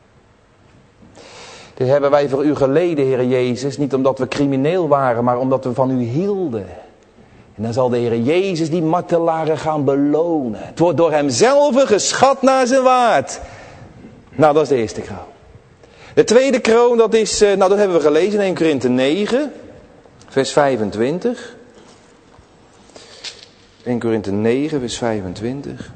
Speaker 1: Dit hebben wij voor u geleden, Heer Jezus, niet omdat we crimineel waren, maar omdat we van u hielden. En dan zal de Heer Jezus die martelaren gaan belonen. Het wordt door hemzelf geschat naar zijn waard. Nou, dat is de eerste kroon. De tweede kroon, dat is, dat hebben we gelezen in 1 Korinthe 9, vers 25. 1 Korinthe 9, vers 25.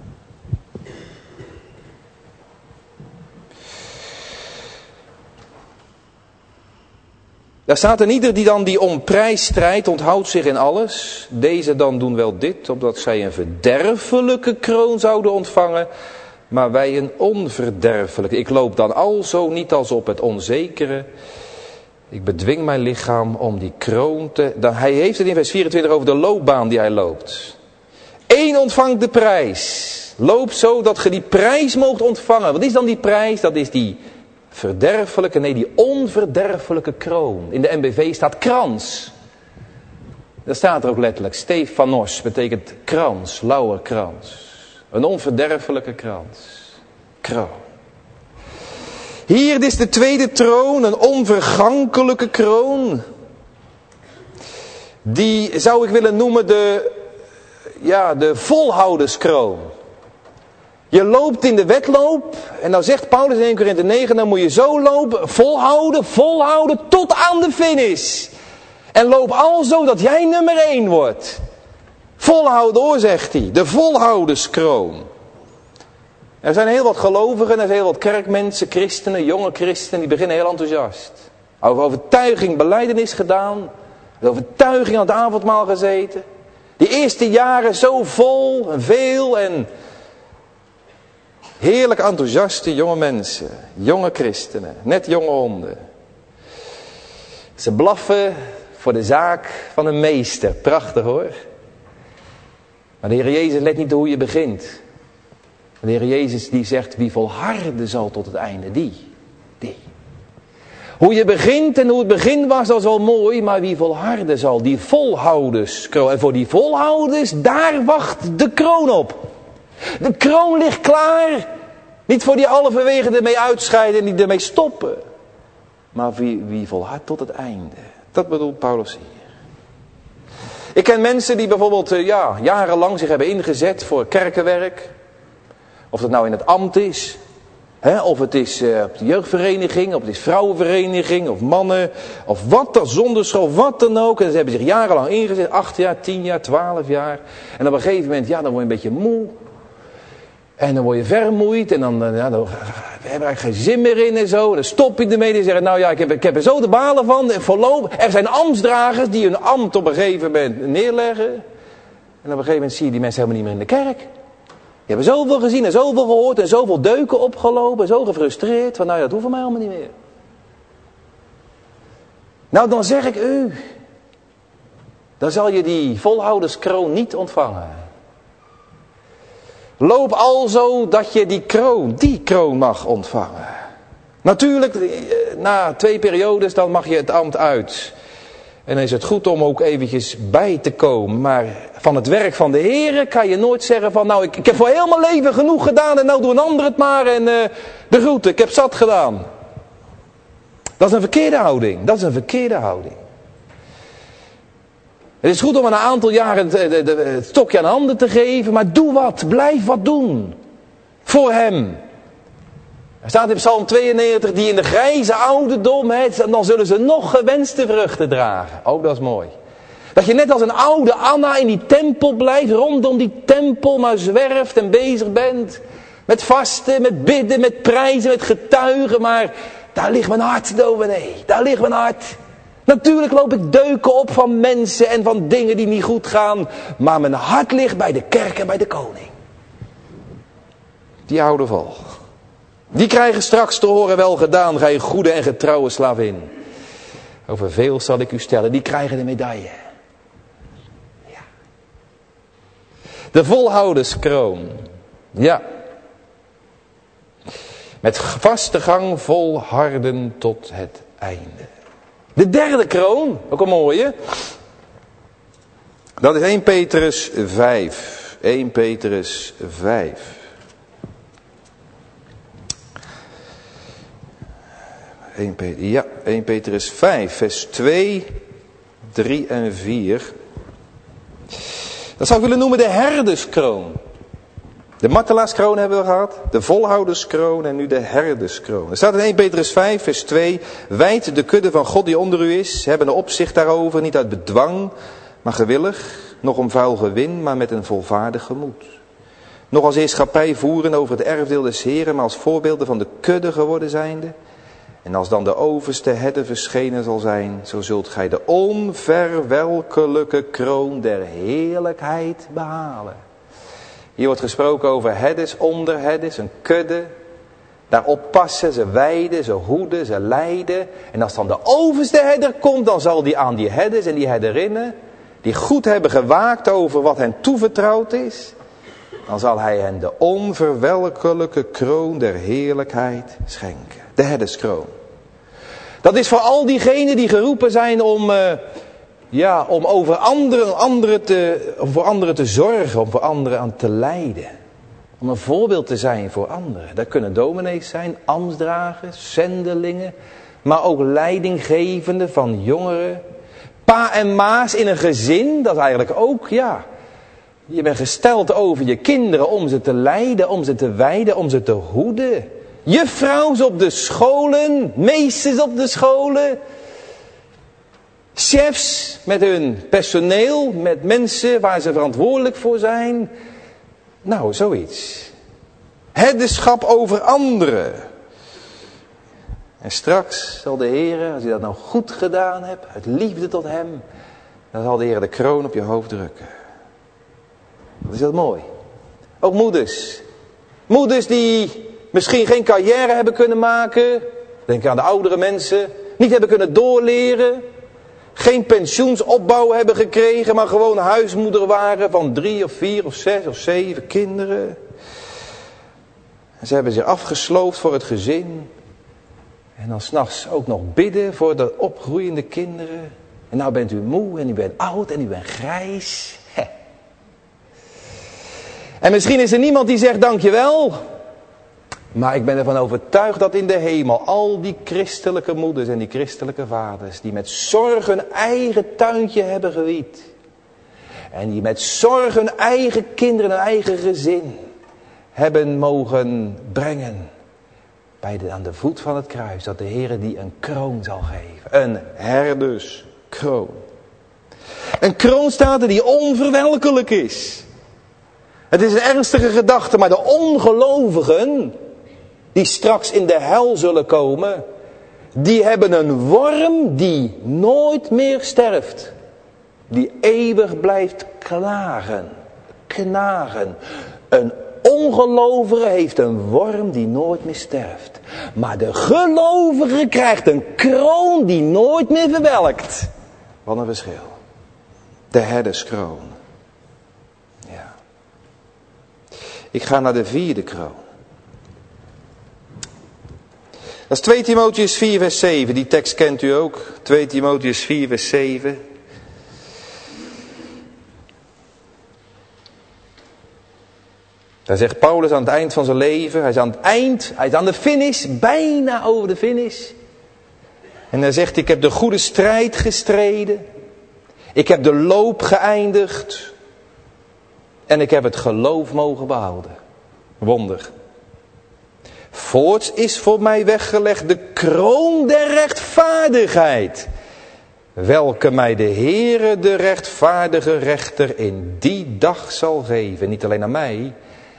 Speaker 1: Daar staat er: ieder die dan die om prijs strijdt, onthoudt zich in alles. Deze dan doen wel dit, opdat zij een verderfelijke kroon zouden ontvangen, maar wij een onverderfelijke. Ik loop dan alzo niet als op het onzekere. Ik bedwing mijn lichaam om die kroon te... Hij heeft het in vers 24 over de loopbaan die hij loopt. 1 ontvangt de prijs. Loop zo dat je die prijs moogt ontvangen. Wat is dan die prijs? Dat is die die onverderfelijke kroon. In de NBV staat krans. Daar staat er ook letterlijk. Stephanos betekent krans, lauwerkrans. Een onverderfelijke krans. Kroon. Hier is de tweede troon, een onvergankelijke kroon. Die zou ik willen noemen de volhouderskroon. Je loopt in de wedloop en dan zegt Paulus in 1 Korinthe 9, dan moet je zo lopen, volhouden tot aan de finish. En loop alzo dat jij nummer 1 wordt. Volhouden hoor, zegt hij, de volhouderskroon. Er zijn heel wat gelovigen, er zijn heel wat kerkmensen, christenen, jonge christenen, die beginnen heel enthousiast. Over overtuiging belijdenis gedaan, de overtuiging aan het avondmaal gezeten. Die eerste jaren zo vol en veel en... heerlijk enthousiaste jonge mensen, jonge christenen, net jonge honden. Ze blaffen voor de zaak van een meester, prachtig hoor. Maar de Heer Jezus let niet hoe je begint. De Heer Jezus die zegt, wie volharden zal tot het einde, die. Hoe je begint en hoe het begin was, dat is wel mooi, maar wie volharden zal, die volhouders. En voor die volhouders, daar wacht de kroon op. De kroon ligt klaar. Niet voor die halverwege ermee uitscheiden en die ermee stoppen. Maar wie volhardt tot het einde. Dat bedoelt Paulus hier. Ik ken mensen die bijvoorbeeld jarenlang zich hebben ingezet voor kerkenwerk. Of dat nou in het ambt is. Of het is op de jeugdvereniging. Of het is vrouwenvereniging. Of mannen. Of wat dan, zonderschool. Wat dan ook. En ze hebben zich jarenlang ingezet. 8 jaar, 10 jaar, 12 jaar. En op een gegeven moment, dan word je een beetje moe. En dan word je vermoeid. En dan heb je eigenlijk geen zin meer in en zo. En dan stop je ermee. En zeggen, ik heb er zo de balen van. En voorlopig, er zijn ambtsdragers die hun ambt op een gegeven moment neerleggen. En op een gegeven moment zie je die mensen helemaal niet meer in de kerk. Die hebben zoveel gezien en zoveel gehoord en zoveel deuken opgelopen. En zo gefrustreerd. Van dat hoeft voor mij allemaal niet meer. Nou, dan zeg ik u. Dan zal je die volhouderskroon niet ontvangen. Loop alzo dat je die kroon mag ontvangen. Natuurlijk, na 2 periodes, dan mag je het ambt uit. En dan is het goed om ook eventjes bij te komen. Maar van het werk van de Heere kan je nooit zeggen van... ik heb voor heel mijn leven genoeg gedaan en nou doe een ander het maar. En de groeten, ik heb zat gedaan. Dat is een verkeerde houding. Het is goed om een aantal jaren het stokje aan de handen te geven. Maar doe wat, blijf wat doen. Voor hem. Er staat in Psalm 92, die in de grijze ouderdom, dan zullen ze nog gewenste vruchten dragen. Ook dat is mooi. Dat je net als een oude Anna in die tempel blijft, rondom die tempel maar zwerft en bezig bent. Met vasten, met bidden, met prijzen, met getuigen. Maar daar ligt mijn hart, dominee. Daar ligt mijn hart. Natuurlijk loop ik deuken op van mensen en van dingen die niet goed gaan. Maar mijn hart ligt bij de kerk en bij de koning. Die houden vol. Die krijgen straks te horen, wel gedaan, gij goede en getrouwe slavin. Over veel zal ik u stellen. Die krijgen de medaille. Ja. De volhouderskroon. Ja. Met vaste gang volharden tot het einde. De derde kroon. Ook een mooie. Dat is 1 Petrus 5. 1 Petrus 5. 1 Petrus 5, vers 2, 3 en 4. Dat zou ik willen noemen de herderskroon. De martelaarskroon hebben we gehad, de volhouderskroon en nu de herderskroon. Er staat in 1 Petrus 5, vers 2. Wijd de kudde van God die onder u is, hebben een opzicht daarover, niet uit bedwang, maar gewillig, nog om vuil gewin, maar met een volvaardig gemoed. Nog als heerschappij voeren over het erfdeel des Heren, maar als voorbeelden van de kudde geworden zijnde. En als dan de overste herder verschenen zal zijn, zo zult gij de onverwelkelijke kroon der heerlijkheid behalen. Hier wordt gesproken over herders, onderherders, een kudde. Daar oppassen, ze weiden, ze hoeden, ze leiden. En als dan de overste herder komt, dan zal die aan die herders en die herderinnen, die goed hebben gewaakt over wat hen toevertrouwd is, dan zal hij hen de onverwelkelijke kroon der heerlijkheid schenken. De herderskroon. Dat is voor al diegenen die geroepen zijn om over voor anderen te zorgen, om voor anderen aan te lijden. Om een voorbeeld te zijn voor anderen. Dat kunnen dominees zijn, ambtsdragers, zendelingen, maar ook leidinggevenden van jongeren. Pa en ma's in een gezin, dat is eigenlijk ook, je bent gesteld over je kinderen om ze te leiden, om ze te wijden, om ze te hoeden. Juffrouws op de scholen, meesters op de scholen. Chefs met hun personeel, met mensen waar ze verantwoordelijk voor zijn. Nou, zoiets. Herderschap over anderen. En straks zal de Heer, als je dat nou goed gedaan hebt, uit liefde tot hem, dan zal de Heer de kroon op je hoofd drukken. Wat is dat mooi. Ook moeders. Moeders die misschien geen carrière hebben kunnen maken. Denk aan de oudere mensen. Niet hebben kunnen doorleren. Geen pensioensopbouw hebben gekregen. Maar gewoon huismoeder waren van 3 of 4 of 6 of 7 kinderen. En ze hebben zich afgesloofd voor het gezin. En dan 's nachts ook nog bidden voor de opgroeiende kinderen. En nou bent u moe en u bent oud en u bent grijs. En misschien is er niemand die zegt dankjewel. Maar ik ben ervan overtuigd dat in de hemel al die christelijke moeders en die christelijke vaders, die met zorg hun eigen tuintje hebben gewied. En die met zorg hun eigen kinderen, hun eigen gezin hebben mogen brengen aan de voet van het kruis. Dat de Heer die een kroon zal geven. Een herderskroon. Een kroon staat er die onverwelkelijk is. Het is een ernstige gedachte, maar de ongelovigen die straks in de hel zullen komen, die hebben een worm die nooit meer sterft. Die eeuwig blijft knagen. Een ongelovige heeft een worm die nooit meer sterft. Maar de gelovige krijgt een kroon die nooit meer verwelkt. Wat een verschil. De herderskroon. Ja. Ik ga naar de 4e kroon. Dat is 2 Timotheüs 4 vers 7. Die tekst kent u ook. 2 Timotheüs 4 vers 7. Daar zegt Paulus aan het eind van zijn leven. Hij is aan het eind. Hij is aan de finish. Bijna over de finish. En dan zegt hij: ik heb de goede strijd gestreden. Ik heb de loop geëindigd. En ik heb het geloof mogen behouden. Wonder. Voorts is voor mij weggelegd de kroon der rechtvaardigheid. Welke mij de Heere, de rechtvaardige rechter, in die dag zal geven. Niet alleen aan mij,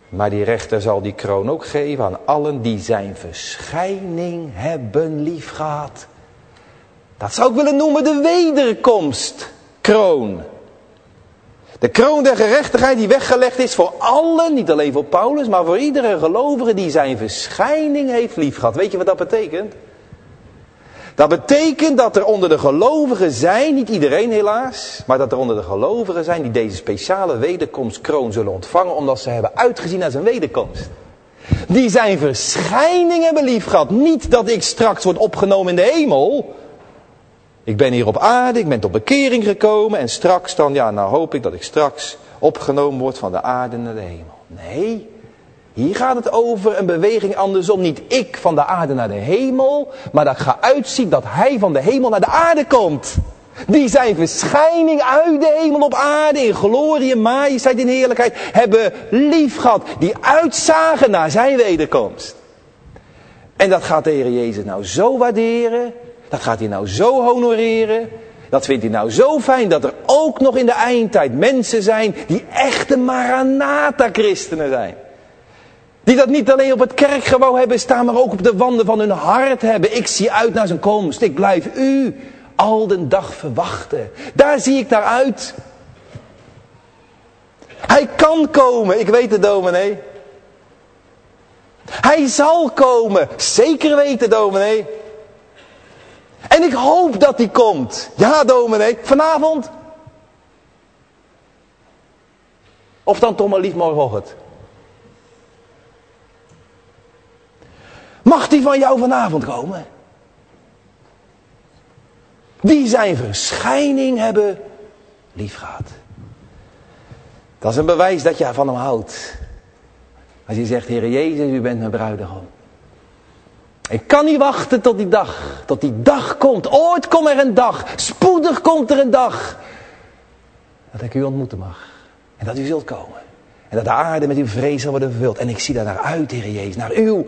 Speaker 1: Maar die rechter zal die kroon ook geven aan allen die zijn verschijning hebben liefgehad. Dat zou ik willen noemen de wederkomstkroon. De kroon der gerechtigheid die weggelegd is voor allen, niet alleen voor Paulus, maar voor iedere gelovige die zijn verschijning heeft liefgehad. Weet je wat dat betekent? Dat betekent dat er onder de gelovigen zijn, niet iedereen helaas, maar dat er onder de gelovigen zijn die deze speciale wederkomstkroon zullen ontvangen, omdat ze hebben uitgezien naar zijn wederkomst. Die zijn verschijning hebben liefgehad. Niet dat ik straks word opgenomen in de hemel. Ik ben hier op aarde, ik ben tot bekering gekomen en straks dan, nou hoop ik dat ik straks opgenomen word van de aarde naar de hemel. Nee, hier gaat het over een beweging andersom. Niet ik van de aarde naar de hemel, maar dat ik ga uitzien dat hij van de hemel naar de aarde komt. Die zijn verschijning uit de hemel op aarde in glorie en majesteit in heerlijkheid hebben lief gehad. Die uitzagen naar zijn wederkomst. En dat gaat de Heer Jezus nou zo waarderen. Dat gaat hij nou zo honoreren. Dat vindt hij nou zo fijn dat er ook nog in de eindtijd mensen zijn die echte Maranatha-christenen zijn. Die dat niet alleen op het kerkgebouw hebben staan, maar ook op de wanden van hun hart hebben. Ik zie uit naar zijn komst. Ik blijf u al den dag verwachten. Daar zie ik naar uit. Hij kan komen, ik weet het dominee. Hij zal komen, zeker weten dominee. En ik hoop dat hij komt. Ja dominee, vanavond. Of dan toch maar lief morgenochtend. Mag die van jou vanavond komen? Die zijn verschijning hebben liefgehad. Dat is een bewijs dat je van hem houdt. Als je zegt, Heere Jezus, u bent mijn bruidegom. Ik kan niet wachten tot die dag. Tot die dag komt. Ooit komt er een dag. Spoedig komt er een dag. Dat ik u ontmoeten mag. En dat u zult komen. En dat de aarde met uw vrees zal worden vervuld. En ik zie daar naar uit, Heere Jezus. Naar uw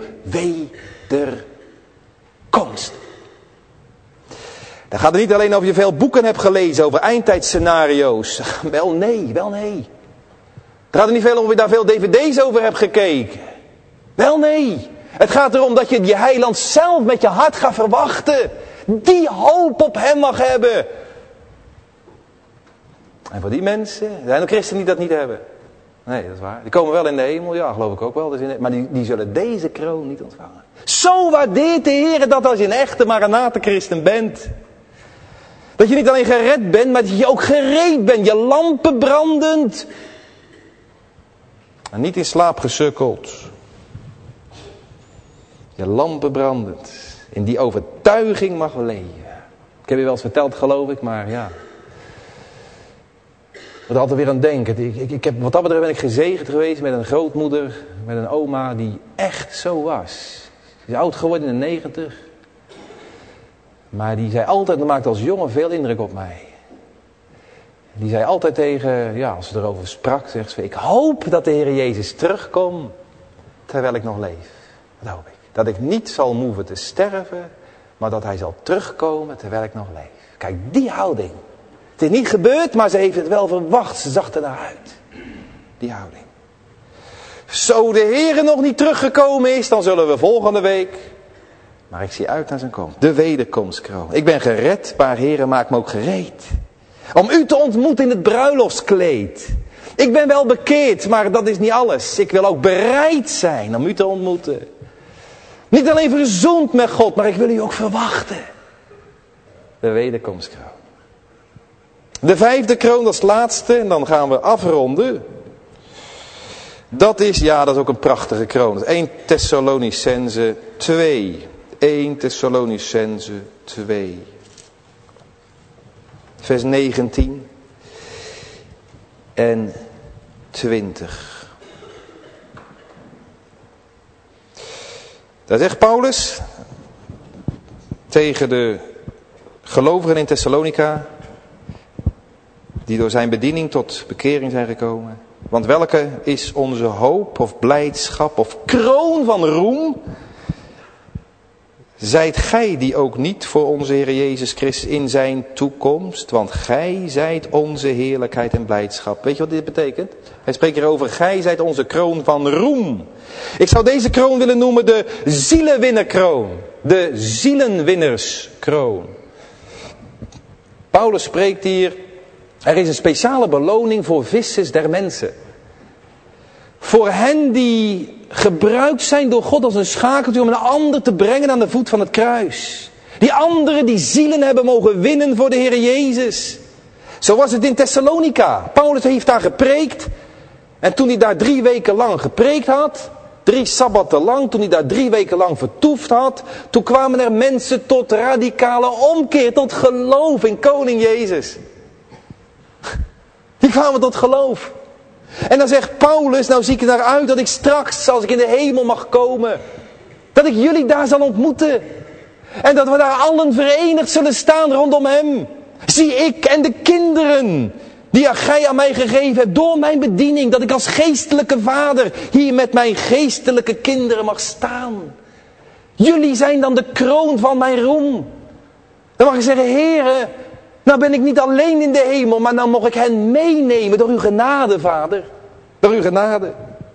Speaker 1: wederkomst. Dan gaat het niet alleen over je veel boeken hebt gelezen over eindtijdscenario's. Wel nee, wel nee. Het gaat er niet veel om of je daar veel dvd's over hebt gekeken. Wel nee. Het gaat erom dat je heiland zelf met je hart gaat verwachten. Die hoop op hem mag hebben. En voor die mensen, er zijn ook christenen die dat niet hebben. Nee, dat is waar. Die komen wel in de hemel, ja, geloof ik ook wel. Maar die zullen deze kroon niet ontvangen. Zo waardeert de Heer dat als je een echte Maranatha-christen bent. Dat je niet alleen gered bent, maar dat je ook gereed bent. Je lampen brandend. En niet in slaap gesukkeld. Je lampen brandend. In die overtuiging mag leven. Ik heb je wel eens verteld, geloof ik, maar ja. Ik moet altijd weer aan denken. Wat dat betreft ben ik gezegend geweest met een grootmoeder, met een oma die echt zo was. Die is oud geworden in de 90. Maar die zei altijd, dat maakte als jongen veel indruk op mij. Die zei altijd tegen, ja, als ze erover sprak, zegt ze, ik hoop dat de Heer Jezus terugkomt terwijl ik nog leef. Dat hoop ik. Dat ik niet zal hoeven te sterven, maar dat hij zal terugkomen terwijl ik nog leef. Kijk, die houding. Het is niet gebeurd, maar ze heeft het wel verwacht. Ze zag er naar uit. Die houding. Zo de Heer nog niet teruggekomen is, dan zullen we volgende week. Maar ik zie uit naar zijn komst. De wederkomstkroon. Ik ben gered, maar Heer, maak me ook gereed. Om u te ontmoeten in het bruiloftskleed. Ik ben wel bekeerd, maar dat is niet alles. Ik wil ook bereid zijn om u te ontmoeten. Niet alleen verzoend met God, maar ik wil u ook verwachten. De wederkomstkroon. De 5e kroon, dat is het laatste, en dan gaan we afronden. Dat is ook een prachtige kroon. Dat is 1 Thessalonicense 2. 1 Thessalonicense 2. Vers 19 en 20. Daar zegt Paulus tegen de gelovigen in Thessalonica, die door zijn bediening tot bekering zijn gekomen. Want welke is onze hoop of blijdschap of kroon van roem? Zijt gij die ook niet voor onze Heer Jezus Christus in zijn toekomst? Want gij zijt onze heerlijkheid en blijdschap. Weet je wat dit betekent? Hij spreekt hierover, gij zijt onze kroon van roem. Ik zou deze kroon willen noemen de zielenwinnerkroon. De zielenwinnerskroon. Paulus spreekt hier, er is een speciale beloning voor vissers der mensen. Voor hen die gebruikt zijn door God als een schakeltje om een ander te brengen aan de voet van het kruis. Die anderen die zielen hebben mogen winnen voor de Heer Jezus. Zo was het in Thessalonica. Paulus heeft daar gepreekt. En toen hij daar 3 weken lang gepreekt had, 3 sabbatten lang, toen hij daar 3 weken lang vertoefd had, toen kwamen er mensen tot radicale omkeer, tot geloof in Koning Jezus. Die kwamen tot geloof. En dan zegt Paulus, nou zie ik er naar uit dat ik straks, als ik in de hemel mag komen, dat ik jullie daar zal ontmoeten. En dat we daar allen verenigd zullen staan rondom hem. Zie ik en de kinderen die gij aan mij gegeven hebt door mijn bediening, dat ik als geestelijke vader hier met mijn geestelijke kinderen mag staan. Jullie zijn dan de kroon van mijn roem. Dan mag ik zeggen, Heere, nou ben ik niet alleen in de hemel, maar nou mag ik hen meenemen door uw genade, Vader. Door uw genade.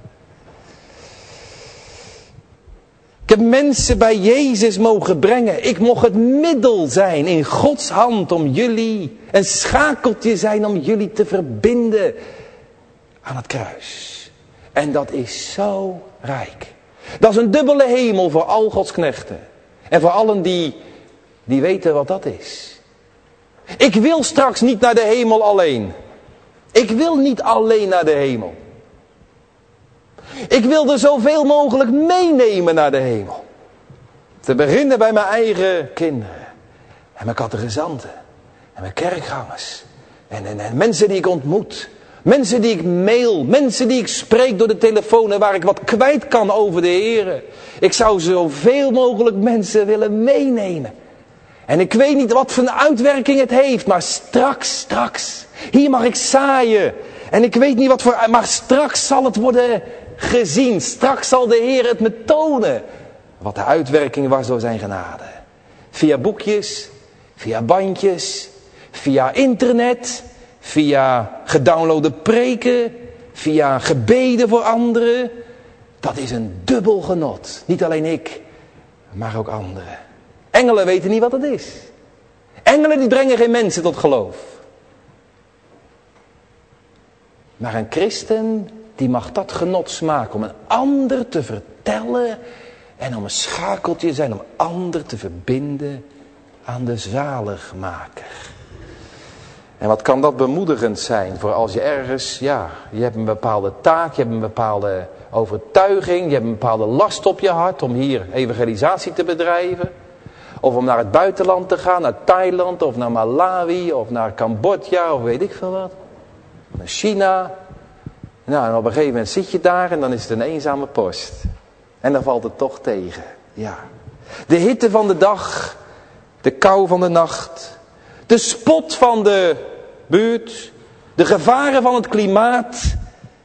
Speaker 1: Ik heb mensen bij Jezus mogen brengen. Ik mocht het middel zijn in Gods hand om jullie, een schakeltje zijn om jullie te verbinden aan het kruis. En dat is zo rijk. Dat is een dubbele hemel voor al Gods knechten. En voor allen die weten wat dat is. Ik wil straks niet naar de hemel alleen. Ik wil niet alleen naar de hemel. Ik wil er zoveel mogelijk meenemen naar de hemel. Te beginnen bij mijn eigen kinderen. En mijn catechizanten. En mijn kerkgangers. En mensen die ik ontmoet. Mensen die ik mail. Mensen die ik spreek door de telefoon. En waar ik wat kwijt kan over de Heer. Ik zou zoveel mogelijk mensen willen meenemen. En ik weet niet wat voor een uitwerking het heeft. Maar straks. Hier mag ik zaaien. En ik weet niet wat voor. Maar straks zal het worden gezien. Straks zal de Heer het me tonen. Wat de uitwerking was door zijn genade. Via boekjes. Via bandjes. Via internet. Via gedownloade preken. Via gebeden voor anderen. Dat is een dubbel genot. Niet alleen ik. Maar ook anderen. Engelen weten niet wat het is. Engelen die brengen geen mensen tot geloof. Maar een christen die mag dat genot smaken om een ander te vertellen en om een schakeltje zijn om ander te verbinden aan de zaligmaker. En wat kan dat bemoedigend zijn voor als je ergens, je hebt een bepaalde taak, je hebt een bepaalde overtuiging, je hebt een bepaalde last op je hart om hier evangelisatie te bedrijven. Of om naar het buitenland te gaan, naar Thailand of naar Malawi of naar Cambodja of weet ik veel wat. Naar China. Nou, en op een gegeven moment zit je daar en dan is het een eenzame post. En dan valt het toch tegen. Ja. De hitte van de dag. De kou van de nacht. De spot van de buurt. De gevaren van het klimaat.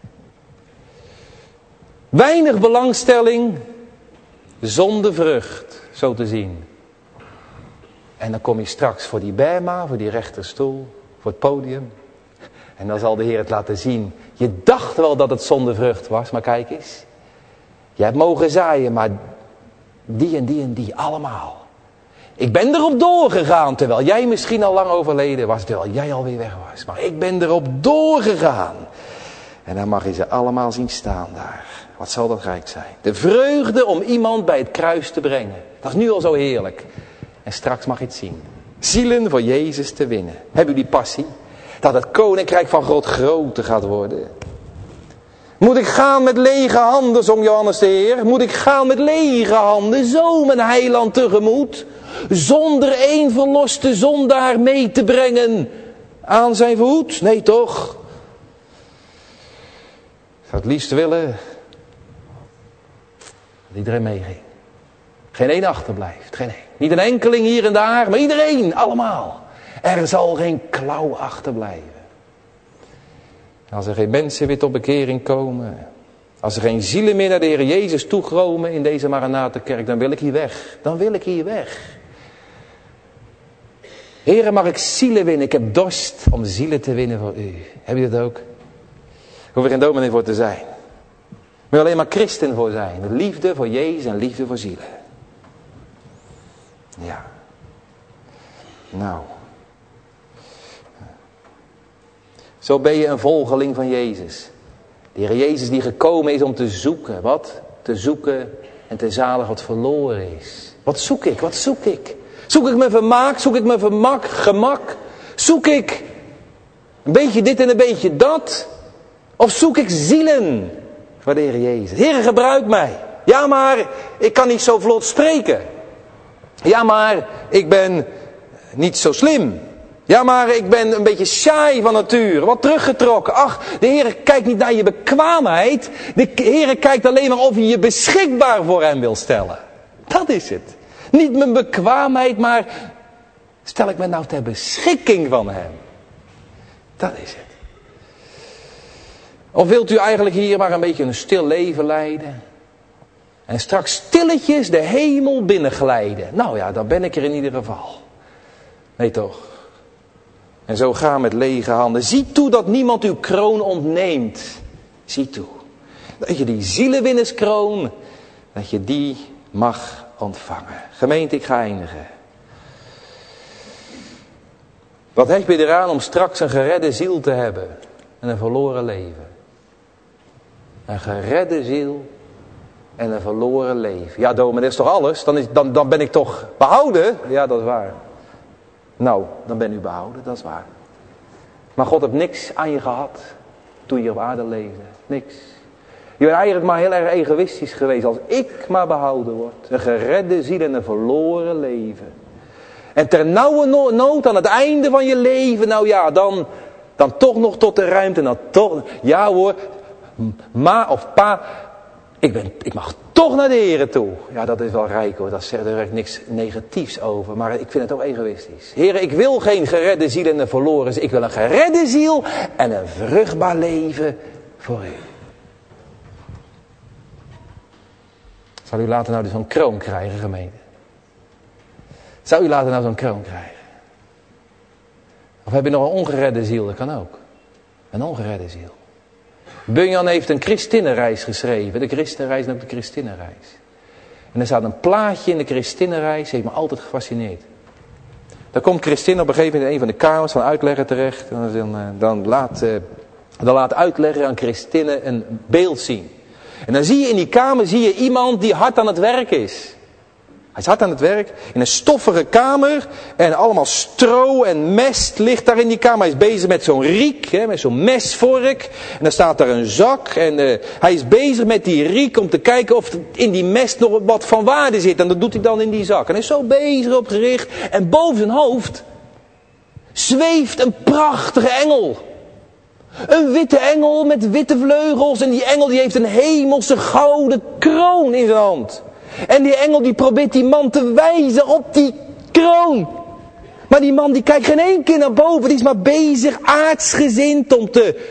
Speaker 1: Weinig belangstelling. Zonder vrucht, zo te zien. En dan kom je straks voor die bema, voor die rechterstoel, voor het podium. En dan zal de Heer het laten zien. Je dacht wel dat het zonder vrucht was, maar kijk eens. Je hebt mogen zaaien, maar die en die en die, allemaal. Ik ben erop doorgegaan, terwijl jij misschien al lang overleden was, terwijl jij alweer weg was. Maar ik ben erop doorgegaan. En dan mag je ze allemaal zien staan daar. Wat zal dat rijk zijn. De vreugde om iemand bij het kruis te brengen. Dat is nu al zo heerlijk. En straks mag je het zien. Zielen voor Jezus te winnen. Hebben jullie passie? Dat het koninkrijk van God groter gaat worden. Moet ik gaan met lege handen, zong Johannes de Heer. Moet ik gaan met lege handen, zo mijn heiland tegemoet. Zonder één verloste zondaar mee te brengen aan zijn voet? Nee toch? Ik zou het liefst willen dat iedereen meeging. Geen één achterblijft. Geen één. Niet een enkeling hier en daar, maar iedereen, allemaal. Er zal geen klauw achterblijven. Als er geen mensen weer tot bekering komen. Als er geen zielen meer naar de Heer Jezus toegromen in deze Maranatenkerk, dan wil ik hier weg. Dan wil ik hier weg. Heere, mag ik zielen winnen? Ik heb dorst om zielen te winnen voor u. Heb je dat ook? Ik hoef er geen dominee voor te zijn. Ik wil alleen maar christen voor zijn. Met liefde voor Jezus en liefde voor zielen. Ja. Nou. Zo ben je een volgeling van Jezus. De Heer Jezus die gekomen is om te zoeken. Wat? Te zoeken en te zaligen wat verloren is. Wat zoek ik? Wat zoek ik? Zoek ik mijn vermaak? Zoek ik mijn gemak? Zoek ik een beetje dit en een beetje dat? Of zoek ik zielen voor de Heer Jezus? Heer, gebruik mij. Ja, maar ik kan niet zo vlot spreken. Ja, maar ik ben niet zo slim. Ja, maar ik ben een beetje saai van nature. Wat teruggetrokken. Ach, de Heer kijkt niet naar je bekwaamheid. De Heer kijkt alleen maar of je je beschikbaar voor hem wil stellen. Dat is het. Niet mijn bekwaamheid, maar stel ik me nou ter beschikking van hem. Dat is het. Of wilt u eigenlijk hier maar een beetje een stil leven leiden? En straks stilletjes de hemel binnenglijden. Nou ja, dan ben ik er in ieder geval. Nee toch? En zo ga met lege handen. Zie toe dat niemand uw kroon ontneemt. Zie toe. Dat je die zielenwinnerskroon, dat je die mag ontvangen. Gemeente, ik ga eindigen. Wat heb je eraan om straks een geredde ziel te hebben? En een verloren leven. Een geredde ziel en een verloren leven. Ja, dominee, dat is toch alles? Dan ben ik toch behouden? Ja, dat is waar. Nou, dan ben u behouden, dat is waar. Maar God heeft niks aan je gehad toen je op aarde leefde. Niks. Je bent eigenlijk maar heel erg egoïstisch geweest. Als ik maar behouden word. Een geredde ziel en een verloren leven. En ter nauwe nood aan het einde van je leven. Nou ja, dan toch nog tot de ruimte. Dan toch, ja hoor. Ma of pa. Ik mag toch naar de Heer toe. Ja, dat is wel rijk hoor. Daar zegt er niks negatiefs over. Maar ik vind het ook egoïstisch. Heer, ik wil geen geredde ziel en een verloren ziel. Ik wil een geredde ziel en een vruchtbaar leven voor u. Zal u later nou dus zo'n kroon krijgen, gemeente? Zou u later nou zo'n kroon krijgen? Of heb je nog een ongeredde ziel? Dat kan ook. Een ongeredde ziel. Bunyan heeft een christinnenreis geschreven. De christenreis en ook de christinnenreis. En er staat een plaatje in de christinnenreis. Heeft me altijd gefascineerd. Dan komt Christine op een gegeven moment in een van de kamers van uitlegger terecht. Dan laat uitlegger aan Christine een beeld zien. En dan zie je in die kamer iemand die hard aan het werk is. Hij is hard aan het werk in een stoffige kamer. En allemaal stro en mest ligt daar in die kamer. Hij is bezig met zo'n riek, met zo'n mesvork. En dan staat daar een zak. En hij is bezig met die riek om te kijken of in die mest nog wat van waarde zit. En dat doet hij dan in die zak. En hij is zo bezig op gericht. En boven zijn hoofd zweeft een prachtige engel. Een witte engel met witte vleugels. En die engel die heeft een hemelse gouden kroon in zijn hand. En die engel die probeert die man te wijzen op die kroon. Maar die man die kijkt geen één keer naar boven. Die is maar bezig aardsgezind om te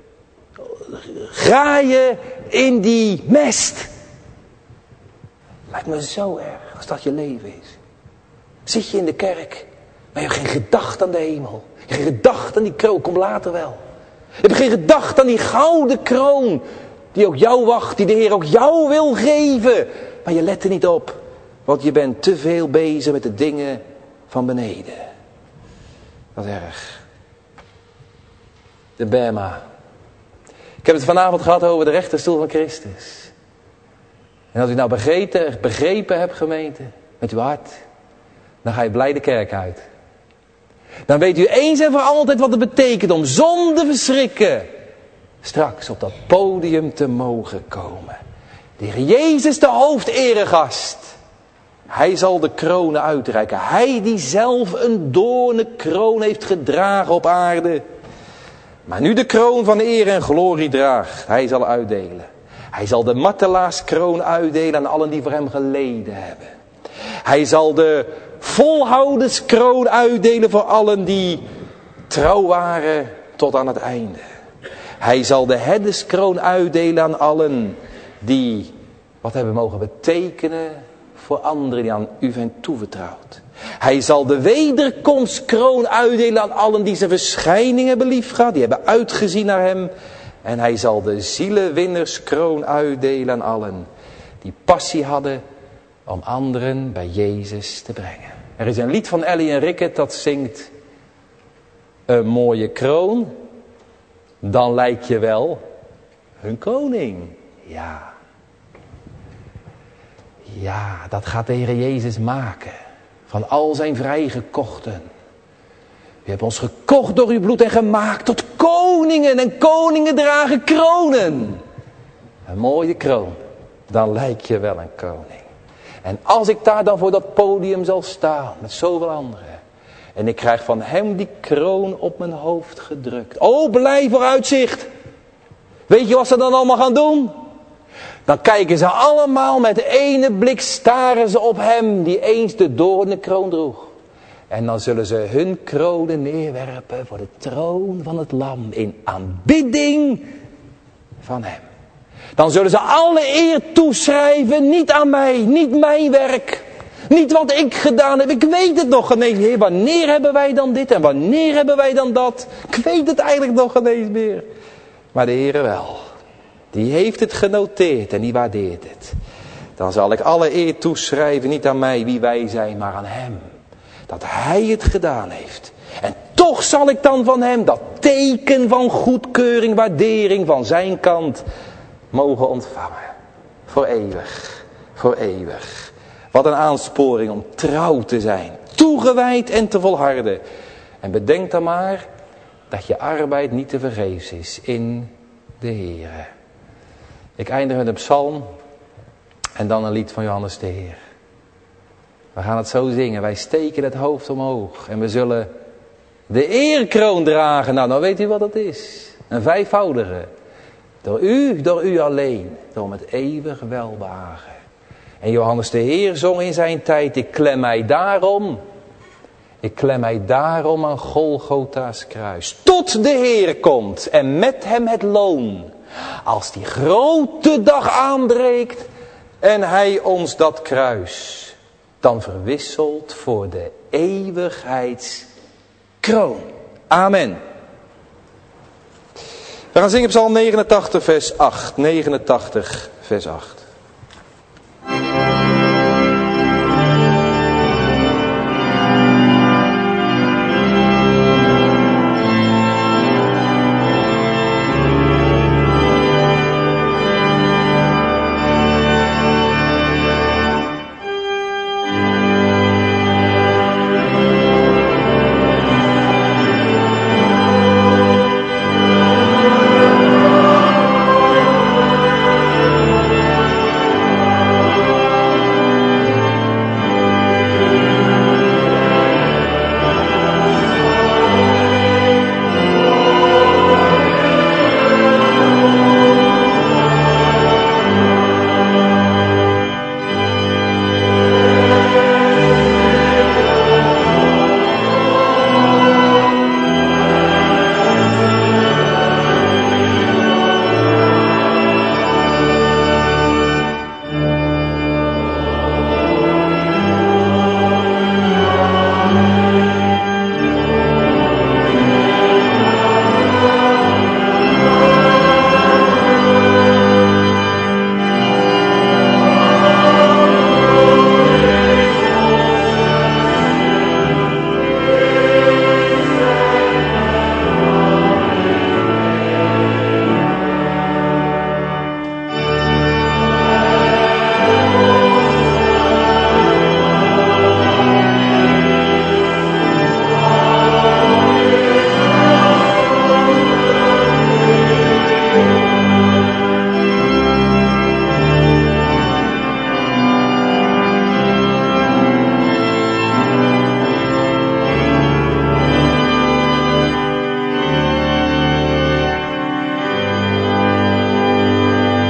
Speaker 1: graaien in die mest. Lijkt me zo erg als dat je leven is. Zit je in de kerk, maar je hebt geen gedachte aan de hemel. Je hebt geen gedachte aan die kroon, komt later wel. Je hebt geen gedachte aan die gouden kroon. Die ook jou wacht, die de Heer ook jou wil geven. Maar je let er niet op. Want je bent te veel bezig met de dingen van beneden. Dat is erg. De Bema. Ik heb het vanavond gehad over de rechterstoel van Christus. En als u nou begrepen hebt, gemeente, met uw hart, dan ga je blij de kerk uit. Dan weet u eens en voor altijd wat het betekent om zonder verschrikken straks op dat podium te mogen komen. De Heer Jezus, de hoofderegast. Hij zal de kronen uitreiken. Hij die zelf een doornenkroon heeft gedragen op aarde. Maar nu de kroon van eer en glorie draagt. Hij zal uitdelen. Hij zal de martelaarskroon uitdelen aan allen die voor hem geleden hebben. Hij zal de volhouderskroon uitdelen voor allen die trouw waren tot aan het einde. Hij zal de herderskroon uitdelen aan allen die wat hebben mogen betekenen voor anderen die aan u zijn toevertrouwd. Hij zal de wederkomstkroon uitdelen aan allen die zijn verschijning hebben liefgehad, die hebben uitgezien naar hem. En hij zal de zielenwinnerskroon uitdelen aan allen die passie hadden om anderen bij Jezus te brengen. Er is een lied van Ellie en Rickert dat zingt: een mooie kroon, dan lijk je wel hun koning. Ja, dat gaat de Heer Jezus maken. Van al zijn vrijgekochten. U hebt ons gekocht door uw bloed en gemaakt tot koningen. En koningen dragen kronen. Een mooie kroon, dan lijk je wel een koning. En als ik daar dan voor dat podium zal staan, met zoveel anderen. En ik krijg van hem die kroon op mijn hoofd gedrukt. Oh, blij vooruitzicht. Weet je wat ze dan allemaal gaan doen? Dan kijken ze allemaal met ene blik, staren ze op hem die eens de doornenkroon droeg. En dan zullen ze hun kronen neerwerpen voor de troon van het lam in aanbidding van hem. Dan zullen ze alle eer toeschrijven, niet aan mij, niet mijn werk. Niet wat ik gedaan heb, ik weet het nog ineens. Heer, wanneer hebben wij dan dit en wanneer hebben wij dan dat? Ik weet het eigenlijk nog ineens meer. Maar de Heer wel. Die heeft het genoteerd en die waardeert het. Dan zal ik alle eer toeschrijven, niet aan mij wie wij zijn, maar aan hem. Dat hij het gedaan heeft. En toch zal ik dan van hem dat teken van goedkeuring, waardering van zijn kant mogen ontvangen. Voor eeuwig. Voor eeuwig. Wat een aansporing om trouw te zijn. Toegewijd en te volharden. En bedenk dan maar dat je arbeid niet te vergeefs is in de Heere. Ik eindig met een psalm en dan een lied van Johannes de Heer. We gaan het zo zingen. Wij steken het hoofd omhoog en we zullen de eerkroon dragen. Nou, dan weet u wat het is. Een vijfvoudige. Door u alleen. Door met eeuwig welbehagen. En Johannes de Heer zong in zijn tijd: ik klem mij daarom aan Golgotha's kruis. Tot de Heer komt en met hem het loon. Als die grote dag aanbreekt en hij ons dat kruis dan verwisselt voor de eeuwigheidskroon. Amen. We gaan zingen Psalm 89 vers 8. 89 vers 8.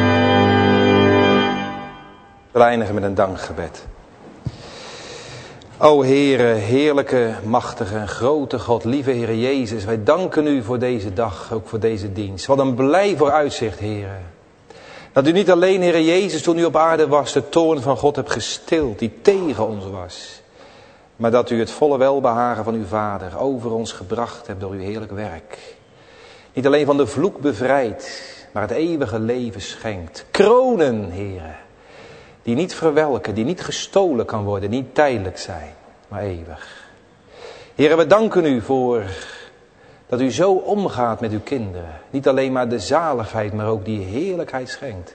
Speaker 1: We eindigen met een dankgebed. O Heere, heerlijke, machtige en grote God, lieve Heere Jezus, wij danken u voor deze dag, ook voor deze dienst. Wat een blij vooruitzicht, Heere. Dat u niet alleen, Heere Jezus, toen u op aarde was, de toorn van God hebt gestild, die tegen ons was. Maar dat u het volle welbehagen van uw Vader over ons gebracht hebt door uw heerlijk werk. Niet alleen van de vloek bevrijd, maar het eeuwige leven schenkt. Kronen, Heere. Die niet verwelken, die niet gestolen kan worden, niet tijdelijk zijn, maar eeuwig. Heere, we danken u voor dat u zo omgaat met uw kinderen. Niet alleen maar de zaligheid, maar ook die heerlijkheid schenkt.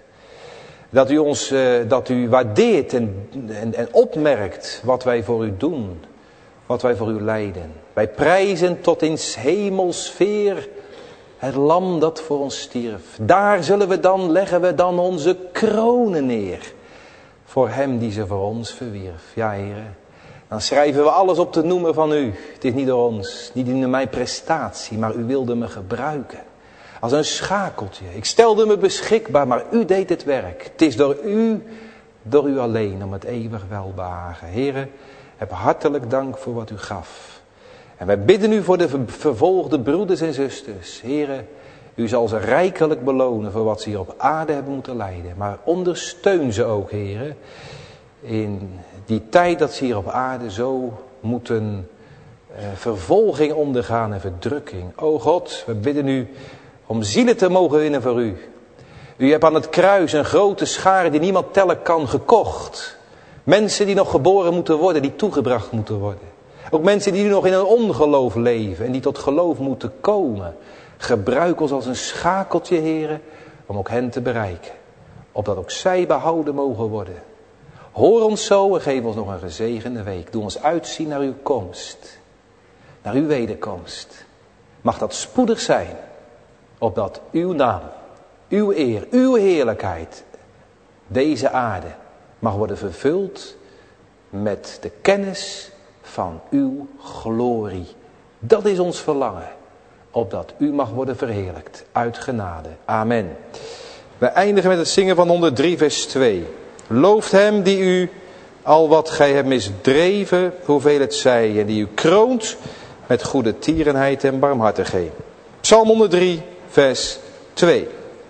Speaker 1: Dat u waardeert en opmerkt wat wij voor u doen, wat wij voor u lijden. Wij prijzen tot in hemelsfeer het lam dat voor ons stierf. Daar leggen we dan onze kronen neer. Voor hem die ze voor ons verwierf. Ja, Heere. Dan schrijven we alles op te noemen van u. Het is niet door ons, niet in mijn prestatie, maar u wilde me gebruiken. Als een schakeltje. Ik stelde me beschikbaar, maar u deed het werk. Het is door u alleen, om het eeuwig welbehagen. Heere, heb hartelijk dank voor wat u gaf. En wij bidden u voor de vervolgde broeders en zusters. Heere, u zal ze rijkelijk belonen voor wat ze hier op aarde hebben moeten lijden. Maar ondersteun ze ook, Heere, in die tijd dat ze hier op aarde zo moeten vervolging ondergaan en verdrukking. O God, we bidden u om zielen te mogen winnen voor u. U hebt aan het kruis een grote schare die niemand tellen kan gekocht. Mensen die nog geboren moeten worden, die toegebracht moeten worden. Ook mensen die nu nog in een ongeloof leven en die tot geloof moeten komen. Gebruik ons als een schakeltje, Heere, om ook hen te bereiken. Opdat ook zij behouden mogen worden. Hoor ons zo en geef ons nog een gezegende week. Doe ons uitzien naar uw komst. Naar uw wederkomst. Mag dat spoedig zijn. Opdat uw naam, uw eer, uw heerlijkheid, deze aarde mag worden vervuld met de kennis van uw glorie. Dat is ons verlangen. Opdat u mag worden verheerlijkt uit genade. Amen. We eindigen met het zingen van 103 vers 2. Looft hem die u al wat gij hebt misdreven, hoeveel het zij, en die u kroont met goede tierenheid en barmhartigheid. Psalm 103 vers 2.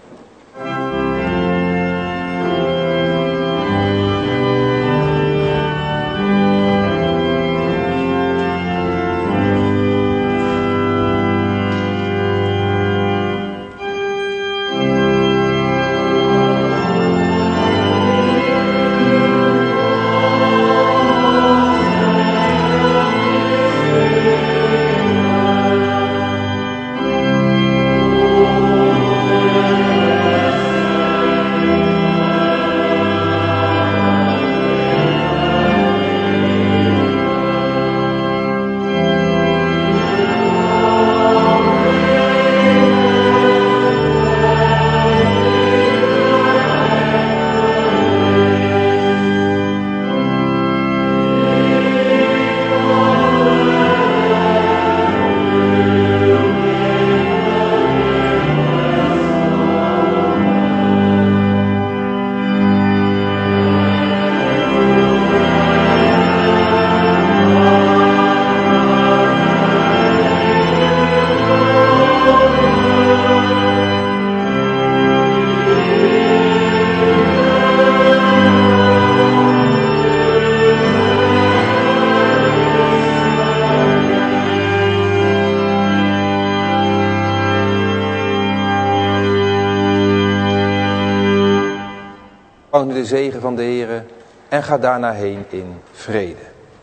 Speaker 1: Ontvang nu de zegen van de Heere en ga daarna heen in vrede.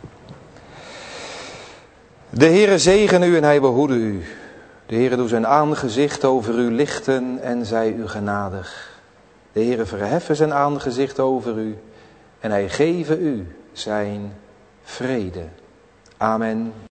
Speaker 1: De Heere zegene u en hij behoede u. De Heere doet zijn aangezicht over u lichten en zij u genadig. De Heere verheffen zijn aangezicht over u en hij geve u zijn vrede. Amen.